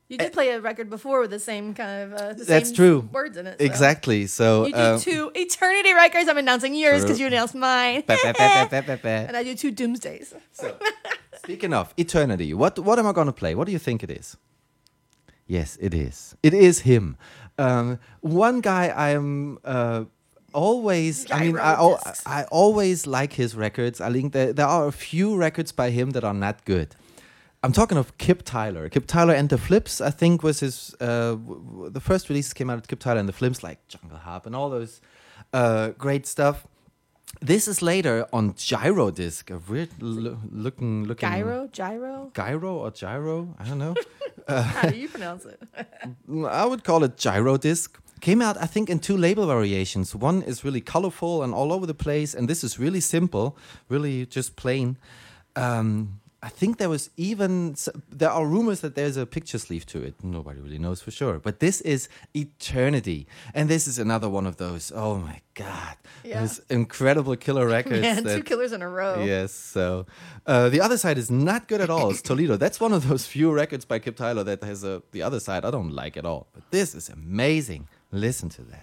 You did play a record before with the same kind of that's same true. words in it. So. Exactly. So you do 2 Eternity records. I'm announcing yours because you announced mine. And I do 2 Doomsdays. So, speaking of Eternity, what am I going to play? What do you think it is? Yes, it is. It is him. One guy I am always. I mean, I always like his records. I think there are a few records by him that are not good. I'm talking of Kip Tyler. Kip Tyler and the Flips, I think, was his... the first releases came out of Kip Tyler and the Flips, like Jungle Harp and all those great stuff. This is later on Gyro Disc, a weird looking... Gyro? Gyro or Gyro? I don't know. How do you pronounce it? I would call it Gyro Disc. Came out, I think, in 2 label variations. One is really colorful and all over the place, and this is really simple, really just plain. I think there are rumors that there's a picture sleeve to it. Nobody really knows for sure. But this is Eternity. And this is another one of those, oh my God, those incredible killer records. Man, 2 killers in a row. Yes, so the other side is not good at all. It's Toledo. That's one of those few records by Kip Tyler that has the other side I don't like at all. But this is amazing. Listen to that.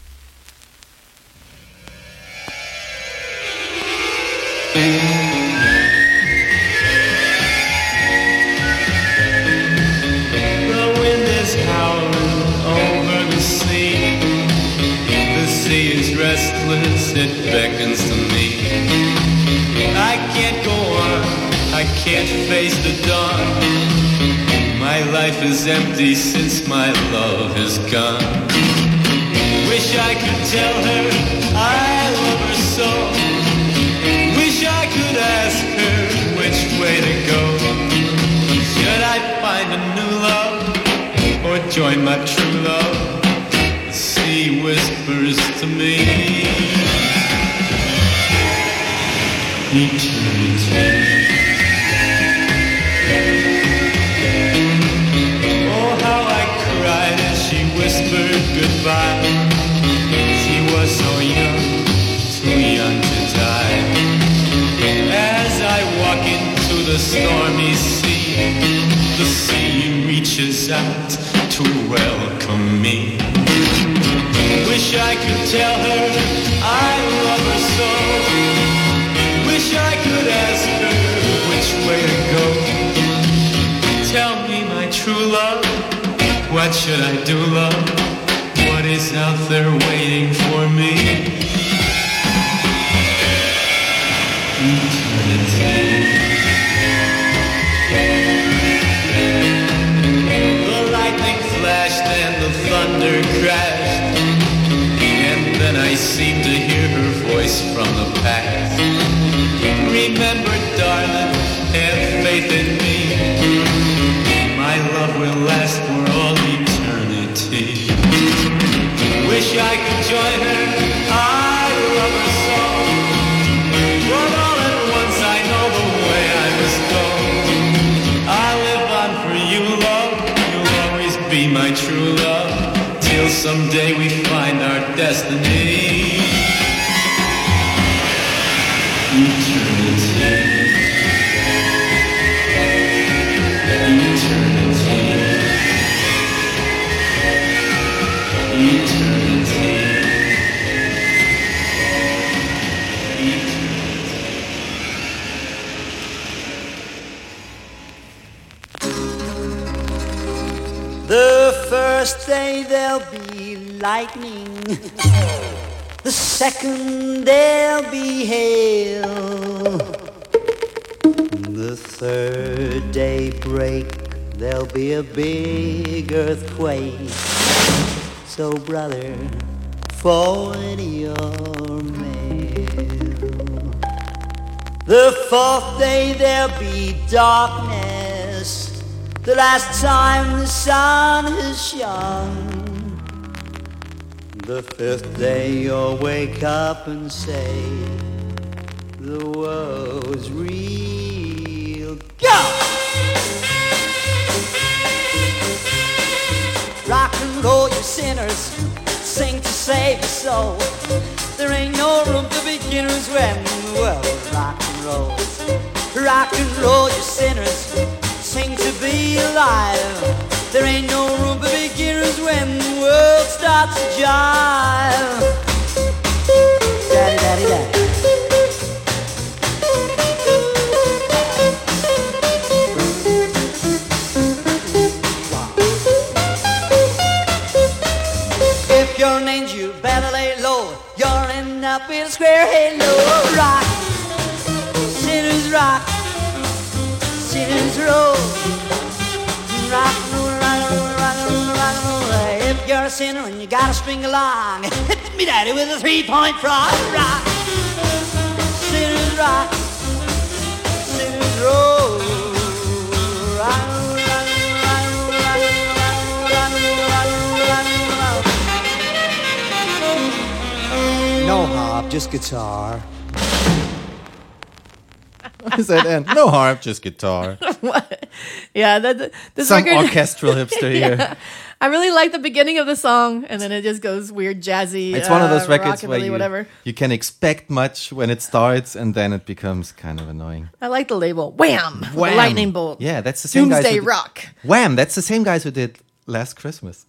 Howling over the sea. The sea is restless, it beckons to me. I can't go on, I can't face the dawn. My life is empty since my love is gone. Wish I could tell her I love her so. Wish I could ask her which way to go. Should I find a new love or join my true love? The sea whispers to me. Eternity. Oh, how I cried as she whispered goodbye. She was so young, too young to die. As I walk into the stormy sea, the sea reaches out to welcome me. Wish I could tell her I love her so. Wish I could ask her which way to go. Tell me, my true love, what should I do, love? What is out there waiting for me? Eternity. Flashed and the thunder crashed, and then I seemed to hear her voice from the past. Remember, darling, have faith in me. My love will last for all eternity. Wish I could join her, I love her so. But all at once I know the way I must go. I live on for you, love. Be my true love, till someday we find our destiny. Eternity. Eternity. Eternity. The first day there'll be lightning, the second there'll be hail, the third day break there'll be a big earthquake. So brother, forward your mail. The fourth day there'll be darkness, the last time the sun has shone. The fifth day you'll wake up and say, the world's real. Go! Rock and roll, you sinners, sing to save your soul. There ain't no room for beginners when the world is rock and roll. Rock and roll, you sinners, sing to be alive. There ain't no room for beginners when the world starts to jive. Daddy, daddy, daddy. If you're an angel, you better lay low. You're ending up in a square halo. Rock, sinners rock, sinners roll. Rock and roll, rock and roll, rock and roll, rock and roll. If you're a sinner and you gotta string along, hit me daddy with a 3-point frog. Rock, sinners rock, sinners roll. Rock and roll, rock and roll, rock and roll, rock and roll, rock and roll, rock and roll, rock and roll. No harp, just guitar. What does that end? No harp, just guitar. What? Yeah, this Some record, orchestral hipster here. I really like the beginning of the song, and then it just goes weird, jazzy. It's one of those records where whatever. you can expect much when it starts, and then it becomes kind of annoying. I like the label. Wham! Wham! Lightning bolt. Yeah, that's the same guys. Doomsday Rock. Wham! That's the same guys who did Last Christmas.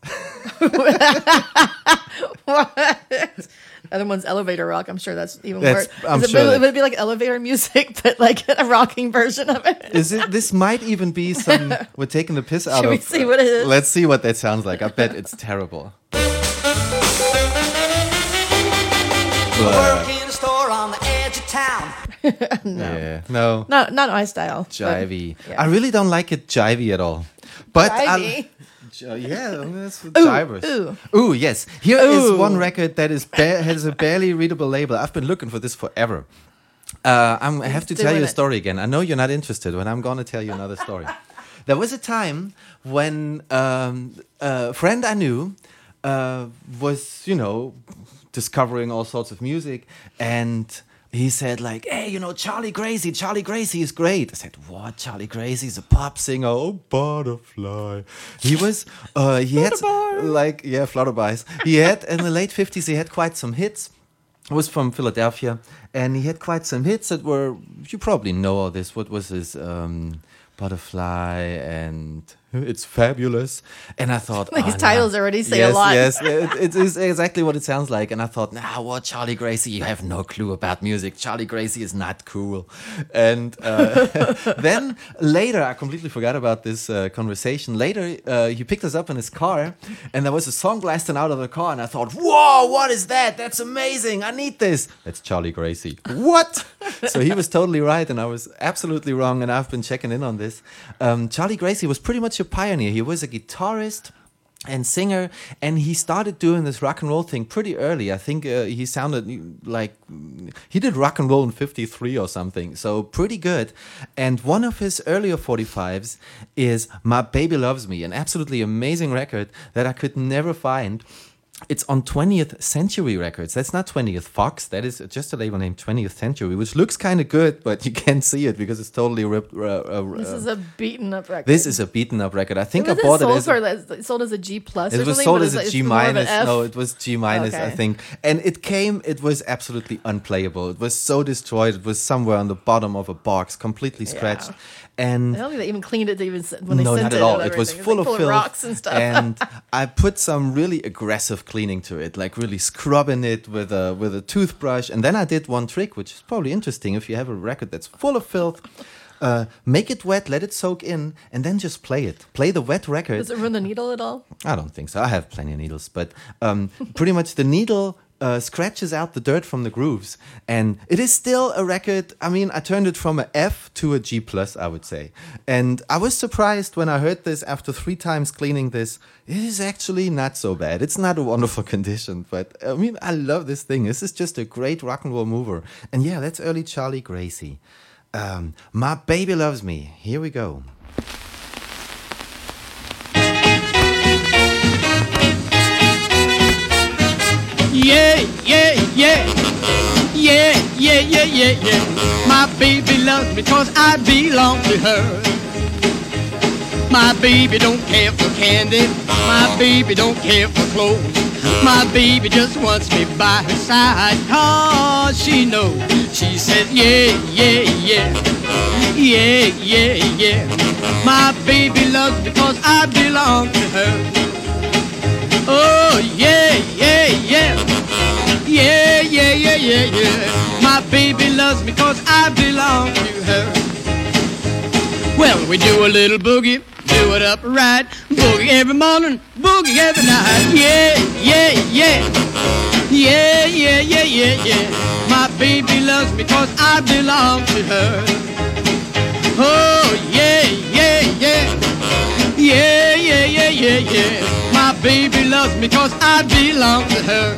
What? Other one's Elevator Rock. I'm sure that's even worse. Would it be like elevator music, but like a rocking version of it? Is it? This might even be some. We're taking the piss out Should of. we see what it is? Let's see what that sounds like. I bet it's terrible. Work in a store on the edge of town. No. Yeah, no. Not my style. Jivey. Yeah. I really don't like it jivey at all. But Jivey? yeah, that's jivers. Ooh, yes. Here is one record that is has a barely readable label. I've been looking for this forever. I have to tell you a story again. I know you're not interested, but I'm going to tell you another story. There was a time when a friend I knew was, discovering all sorts of music, and he said, like, hey, Charlie Gracie is great. I said, what? Charlie Gracie's a pop singer. Oh, Butterfly. He was, he had, Flutterby's. He had, in the late 50s, he had quite some hits. He was from Philadelphia, and he had quite some hits that were, you probably know all this. What was his, Butterfly and It's Fabulous. And I thought, his titles already say a lot. Yes, it is exactly what it sounds like. And I thought, what, Charlie Gracie? You have no clue about music. Charlie Gracie is not cool. And then later, I completely forgot about this conversation. Later, he picked us up in his car, and there was a song blasting out of the car. And I thought, whoa, what is that? That's amazing. I need this. That's Charlie Gracie. What? So he was totally right, and I was absolutely wrong. And I've been checking in on this. Charlie Gracie was pretty much a pioneer. He was a guitarist and singer, and he started doing this rock and roll thing pretty early. I think he sounded like he did rock and roll in 53 or something, so pretty good. And one of his earlier 45s is My Baby Loves Me, an absolutely amazing record that I could never find. It's on 20th Century Records. That's not 20th Fox. That is just a label named 20th Century, which looks kind of good, but you can't see it because it's totally ripped. This is a beaten up record. This is a beaten up record. I think I bought it sold as a G plus. It was sold as a G minus. No, it was G minus, I think. And it was absolutely unplayable. It was so destroyed. It was somewhere on the bottom of a box, completely scratched. Yeah. And I don't think they even cleaned it when they sent it. No, not at all. It was full of filth, rocks and stuff. And I put some really aggressive cleaning to it, like really scrubbing it with a toothbrush. And then I did one trick, which is probably interesting if you have a record that's full of filth. Make it wet, let it soak in, and then just play it. Play the wet record. Does it ruin the needle at all? I don't think so. I have plenty of needles, but pretty much the needle scratches out the dirt from the grooves, and it is still a record. I mean, I turned it from a F to a G plus, I would say, and I was surprised when I heard this after 3 times cleaning this. It is actually not so bad. It's not a wonderful condition, but I mean, I love this thing. This is just a great rock and roll mover, and yeah, that's early Charlie Gracie. My Baby Loves Me. Here we go. Yeah, yeah, yeah. Yeah, yeah, yeah, yeah, yeah. My baby loves me 'cause I belong to her. My baby don't care for candy. My baby don't care for clothes. My baby just wants me by her side 'cause she knows. She says, yeah, yeah, yeah. Yeah, yeah, yeah. My baby loves loves me 'cause I belong to her. Oh, yeah, yeah, yeah. Yeah, yeah, yeah, yeah, yeah. My baby loves me 'cause I belong to her. Well, we do a little boogie, do it up right. Boogie every morning, boogie every night. Yeah, yeah, yeah. Yeah, yeah, yeah, yeah, yeah. My baby loves me 'cause I belong to her. Oh, yeah, yeah, yeah. Yeah, yeah, yeah, yeah, yeah. My baby loves me 'cause I belong to her.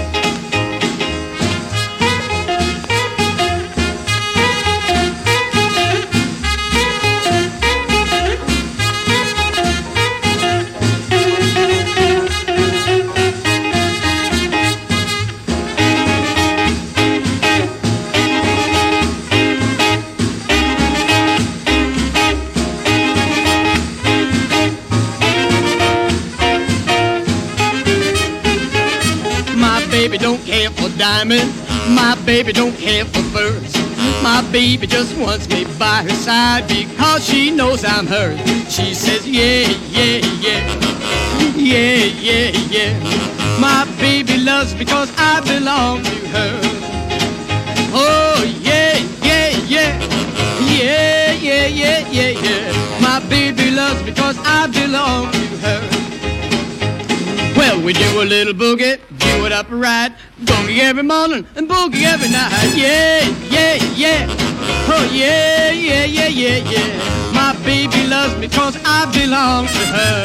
Baby don't care for diamonds. My baby don't care for furs. My baby just wants me by her side because she knows I'm hers. She says, yeah, yeah, yeah. Yeah, yeah, yeah. My baby loves me because I belong to her. Oh, yeah, yeah, yeah. Yeah, yeah, yeah, yeah, yeah. My baby loves me because I belong to her. Well, we do a little boogie, do it up right. Boogie every morning and boogie every night. Yeah, yeah, yeah. Oh, yeah, yeah, yeah, yeah, yeah. My baby loves me 'cause I belong to her.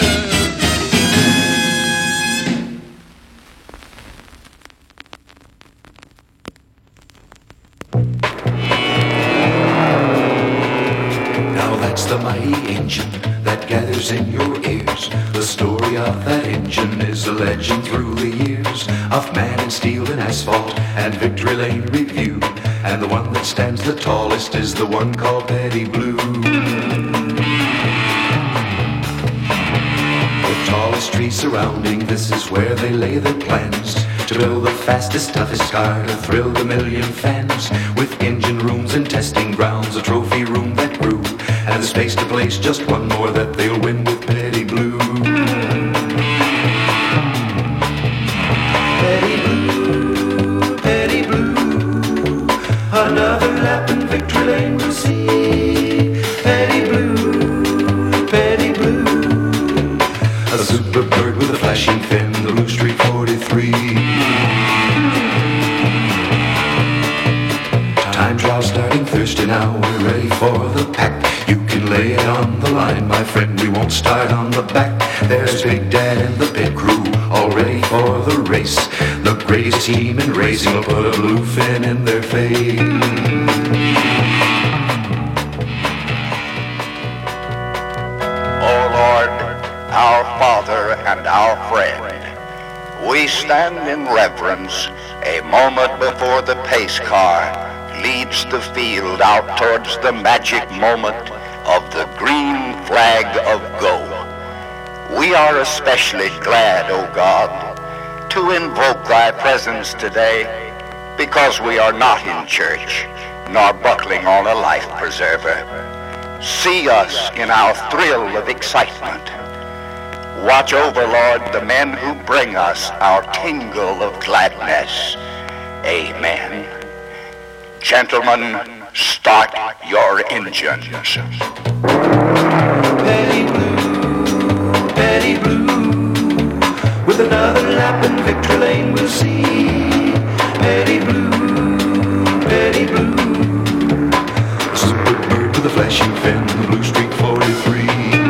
Now that's the mighty engine that gathers in your ears. The story of that engine is a legend through the years of man and steel and asphalt and Victory Lane Review. And the one that stands the tallest is the one called Petty Blue. The tallest tree surrounding this is where they lay their plans to build the fastest, toughest car to thrill the million fans. With engine rooms and testing grounds, a trophy room that grew, and the space to place just one more that they'll win with Petty Blue. Petty Blue, Petty Blue, another lap in Victory Lane we'll see. Petty Blue, Petty Blue, a super bird with a flashing fin, the Blue Street 43. Time trial starting Thursday now, we're ready for the pack. You can lay it on the line, my friend, we won't start on the back. There's Big Dad and the pit crew, all ready for the race. The greatest team in racing will put a blue fin in their face. O Lord, our Father and our friend, we stand in reverence a moment before the pace car leads the field out towards the magic moment of the green flag of go. We are especially glad, O God, to invoke thy presence today because we are not in church nor buckling on a life preserver. See us in our thrill of excitement. Watch over, Lord, the men who bring us our tingle of gladness. Amen. Gentlemen, start your engines. Petty Blue, Petty Blue, with another lap in Victory Lane we'll see. Petty Blue, Petty Blue, a super bird with a flashing fin, the Blue Street 43.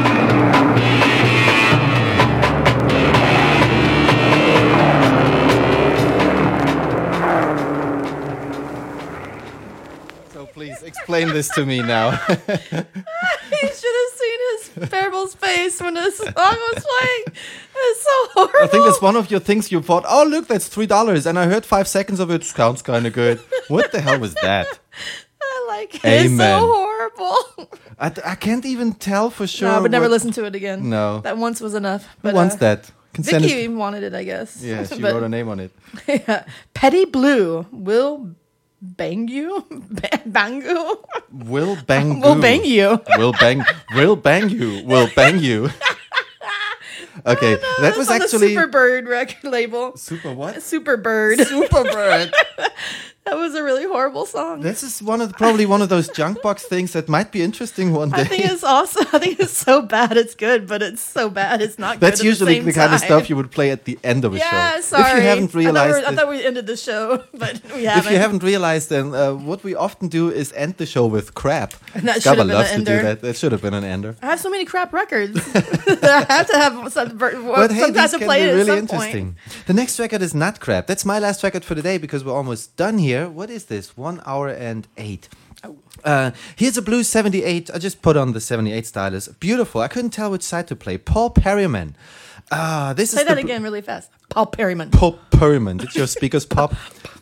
Please explain this to me now. You should have seen his Faribal's face when the song was playing. It's so horrible. I think that's one of your things you thought, oh, look, that's $3. And I heard 5 seconds of it. Sounds kind of good. What the hell was that? I like it. Amen. It's so horrible. I can't even tell for sure. No, I would never listen to it again. No. That once was enough. Who wants that? Vicky even wanted it, I guess. Yeah, she wrote a name on it. Yeah. Petty Blue will bang you? Bang you? Will bang Will bang you. Will bang you. Will bang you. Okay, that was on actually the Superbird record label. Super what? Superbird. Superbird. That was a really horrible song. This is probably one of those junk box things that might be interesting one day. I think it's awesome. I think it's so bad it's good, but it's so bad it's not good. That's at usually the, the kind of stuff you would play at the end of a show. Yeah, sorry. If you haven't realized, I thought we ended the show, but we haven't. If you haven't realized, then what we often do is end the show with crap. And that should have been loves an to do ender. that. That should have been an ender. I have so many crap records. I have to have some But hey, sometimes these to can play be it at really some interesting. point. The next record is not crap. That's my last record for today because we're almost done here. What is this? 1 hour and 8. Here's a Blues 78. I just put on the 78 stylus. Beautiful. I couldn't tell which side to play. Paul Perryman. This Say is that again really fast. Paul Perryman. Paul Perryman. Did your speakers pop?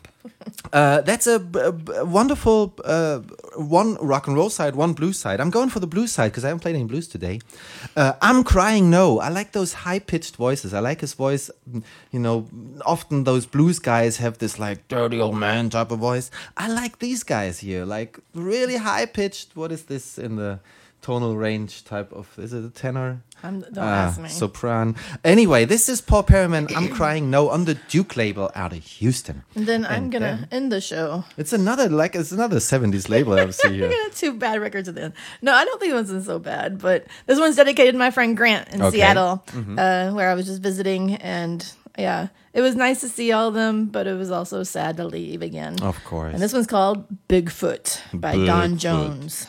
That's a wonderful one rock and roll side, one blues side. I'm going for the blues side because I haven't played any blues today. I'm Crying No. I like those high-pitched voices. I like his voice. You know, often those blues guys have this like dirty old man type of voice. I like these guys here, like really high-pitched. What is this in the tonal range type of? Is it a tenor? Don't ask me. Sopran. Anyway, this is Paul Perryman. I'm Crying No on the Duke label out of Houston. And then I'm gonna end the show. It's another 70s label I see here. I got 2 bad records at the end. No, I don't think this one's so bad, but this one's dedicated to my friend Grant in Seattle, where I was just visiting, and yeah, it was nice to see all of them, but it was also sad to leave again. Of course. And this one's called Bigfoot by Don Jones.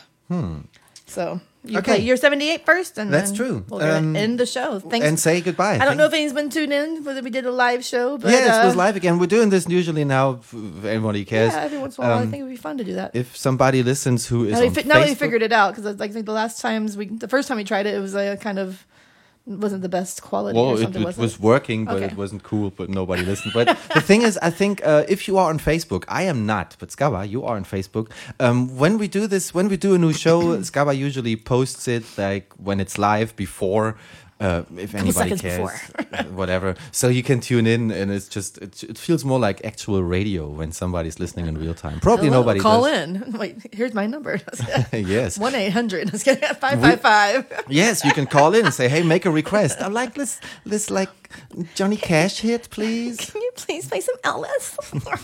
So you play your 78 first, and that's then true. We'll end the show. Thanks. And say goodbye. I don't know if anyone's been tuned in, whether we did a live show. But, yeah, it was live again. We're doing this usually now, if anybody cares. Yeah, every once in a while, I think it would be fun to do that. If somebody listens who is now on that we Facebook. figured it out, because I think the first time we tried it, it was a kind of wasn't the best quality. Well, or it something, was working, but it wasn't cool, but nobody listened. But the thing is, I think if you are on Facebook, I am not, but Skaba, you are on Facebook. When we do this, when we do a new show, Skaba usually posts it like when it's live before. If anybody cares, whatever. So you can tune in, and it's just it feels more like actual radio when somebody's listening in real time. Probably nobody call does. in. Wait, here's my number. Yes, 1-800-555. Yes, you can call in and say, "Hey, make a request. I like this like Johnny Cash hit, please. Can you please play some Elvis?"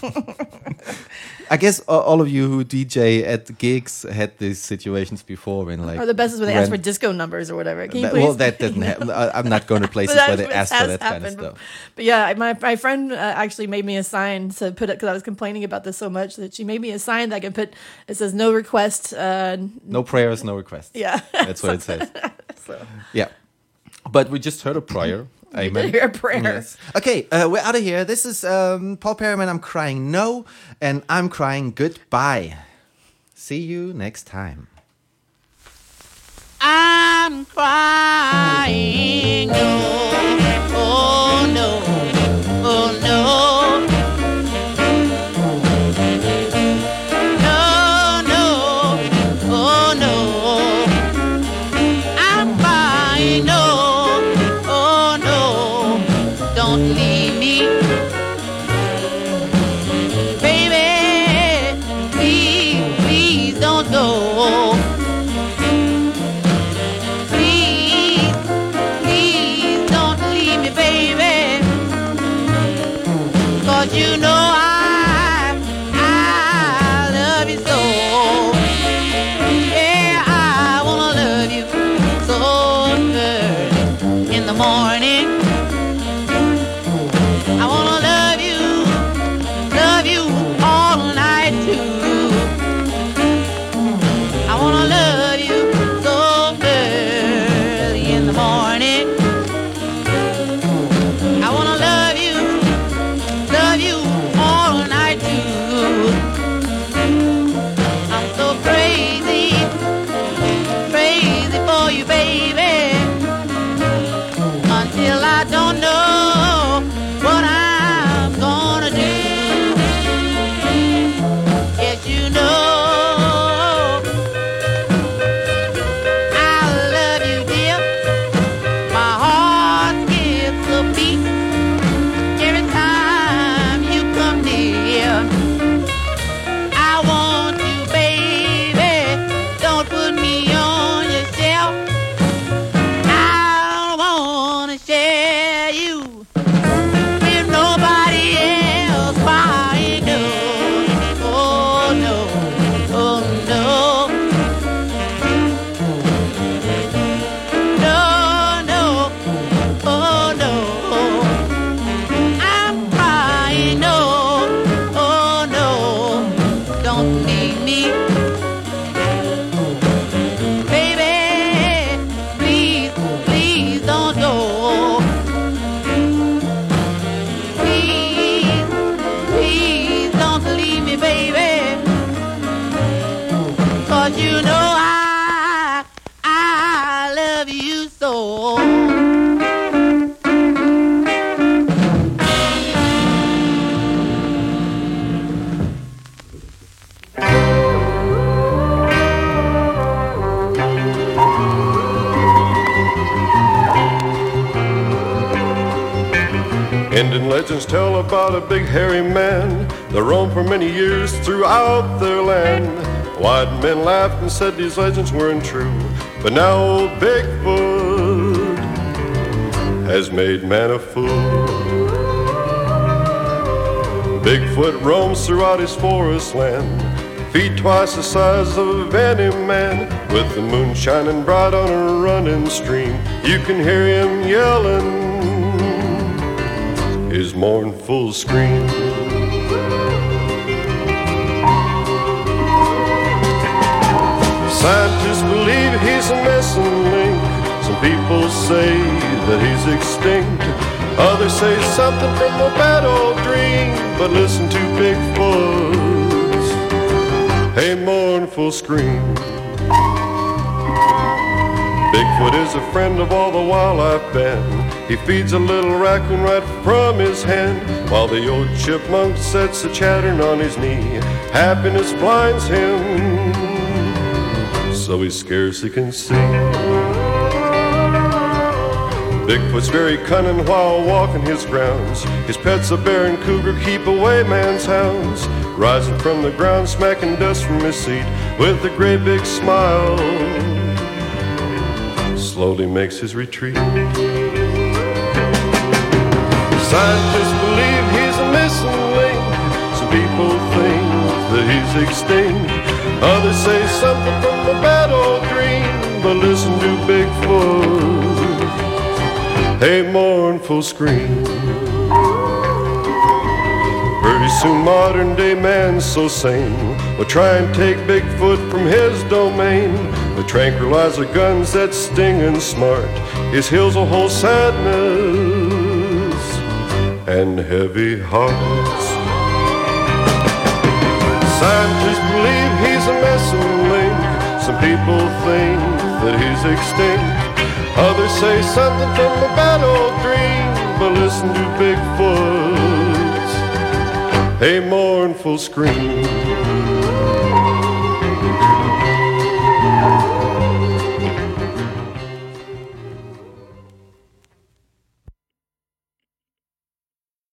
I guess all of you who DJ at gigs had these situations before when like. Or the best is when they ask for disco numbers or whatever. Can you please? Well, that didn't happen. I'm not going to places where they ask for that kind of stuff. But yeah, my friend actually made me a sign to put it because I was complaining about this so much that she made me a sign that I can put. It says no request. No prayers, no requests. Yeah, that's what it says. Yeah, but we just heard a prayer. Amen. We did hear a prayer. Yes. Okay, we're out of here. This is Paul Perryman. I'm Crying No, and I'm Crying Goodbye. See you next time. I'm crying no, oh no, oh no. No, no, oh no. I'm crying no, oh no. Don't leave me. Baby, please, please don't go. You know I love you so. Yeah, I wanna love you so good. In the morning, I wanna love you all night too. I wanna love you so good. In the morning, I wanna love you all night too. I'm so crazy, crazy for you, baby. Until I don't know what I'm gonna do. Yes, you know I love you, dear. My heart skips a beat every time you come near. I want you, baby. Don't put me on your shelf. love you so. Indian legends tell about a big hairy man that roamed for many years throughout their land. White men laughed and said these legends weren't true, but now old Bigfoot has made man a fool. Bigfoot roams throughout his forest land, feet twice the size of any man. With the moon shining bright on a running stream, you can hear him yelling his mournful scream. Scientists believe he's a missing link. Some people say that he's extinct. Others say something from a bad old dream. But listen to Bigfoot's a mournful scream. Bigfoot is a friend of all the wildlife band. He feeds a little raccoon right from his hand, while the old chipmunk sits a-chattering on his knee. Happiness blinds him, so he scarcely can see. Bigfoot's very cunning while walking his grounds. His pets, a bear and cougar, keep away man's hounds. Rising from the ground, smacking dust from his seat, with a great big smile, slowly makes his retreat. Scientists believe he's a missing link. Some people think that he's extinct. Others say something from a bad old dream. But listen to Bigfoot, a mournful scream. Pretty soon modern day man's so sane will try and take Bigfoot from his domain. The tranquilizer guns that sting and smart, his heels will hold sadness and heavy hearts. Scientists believe he's a missing link. Some people think that he's extinct. Others say something from a bad old dream. But listen to Bigfoot's a mournful scream.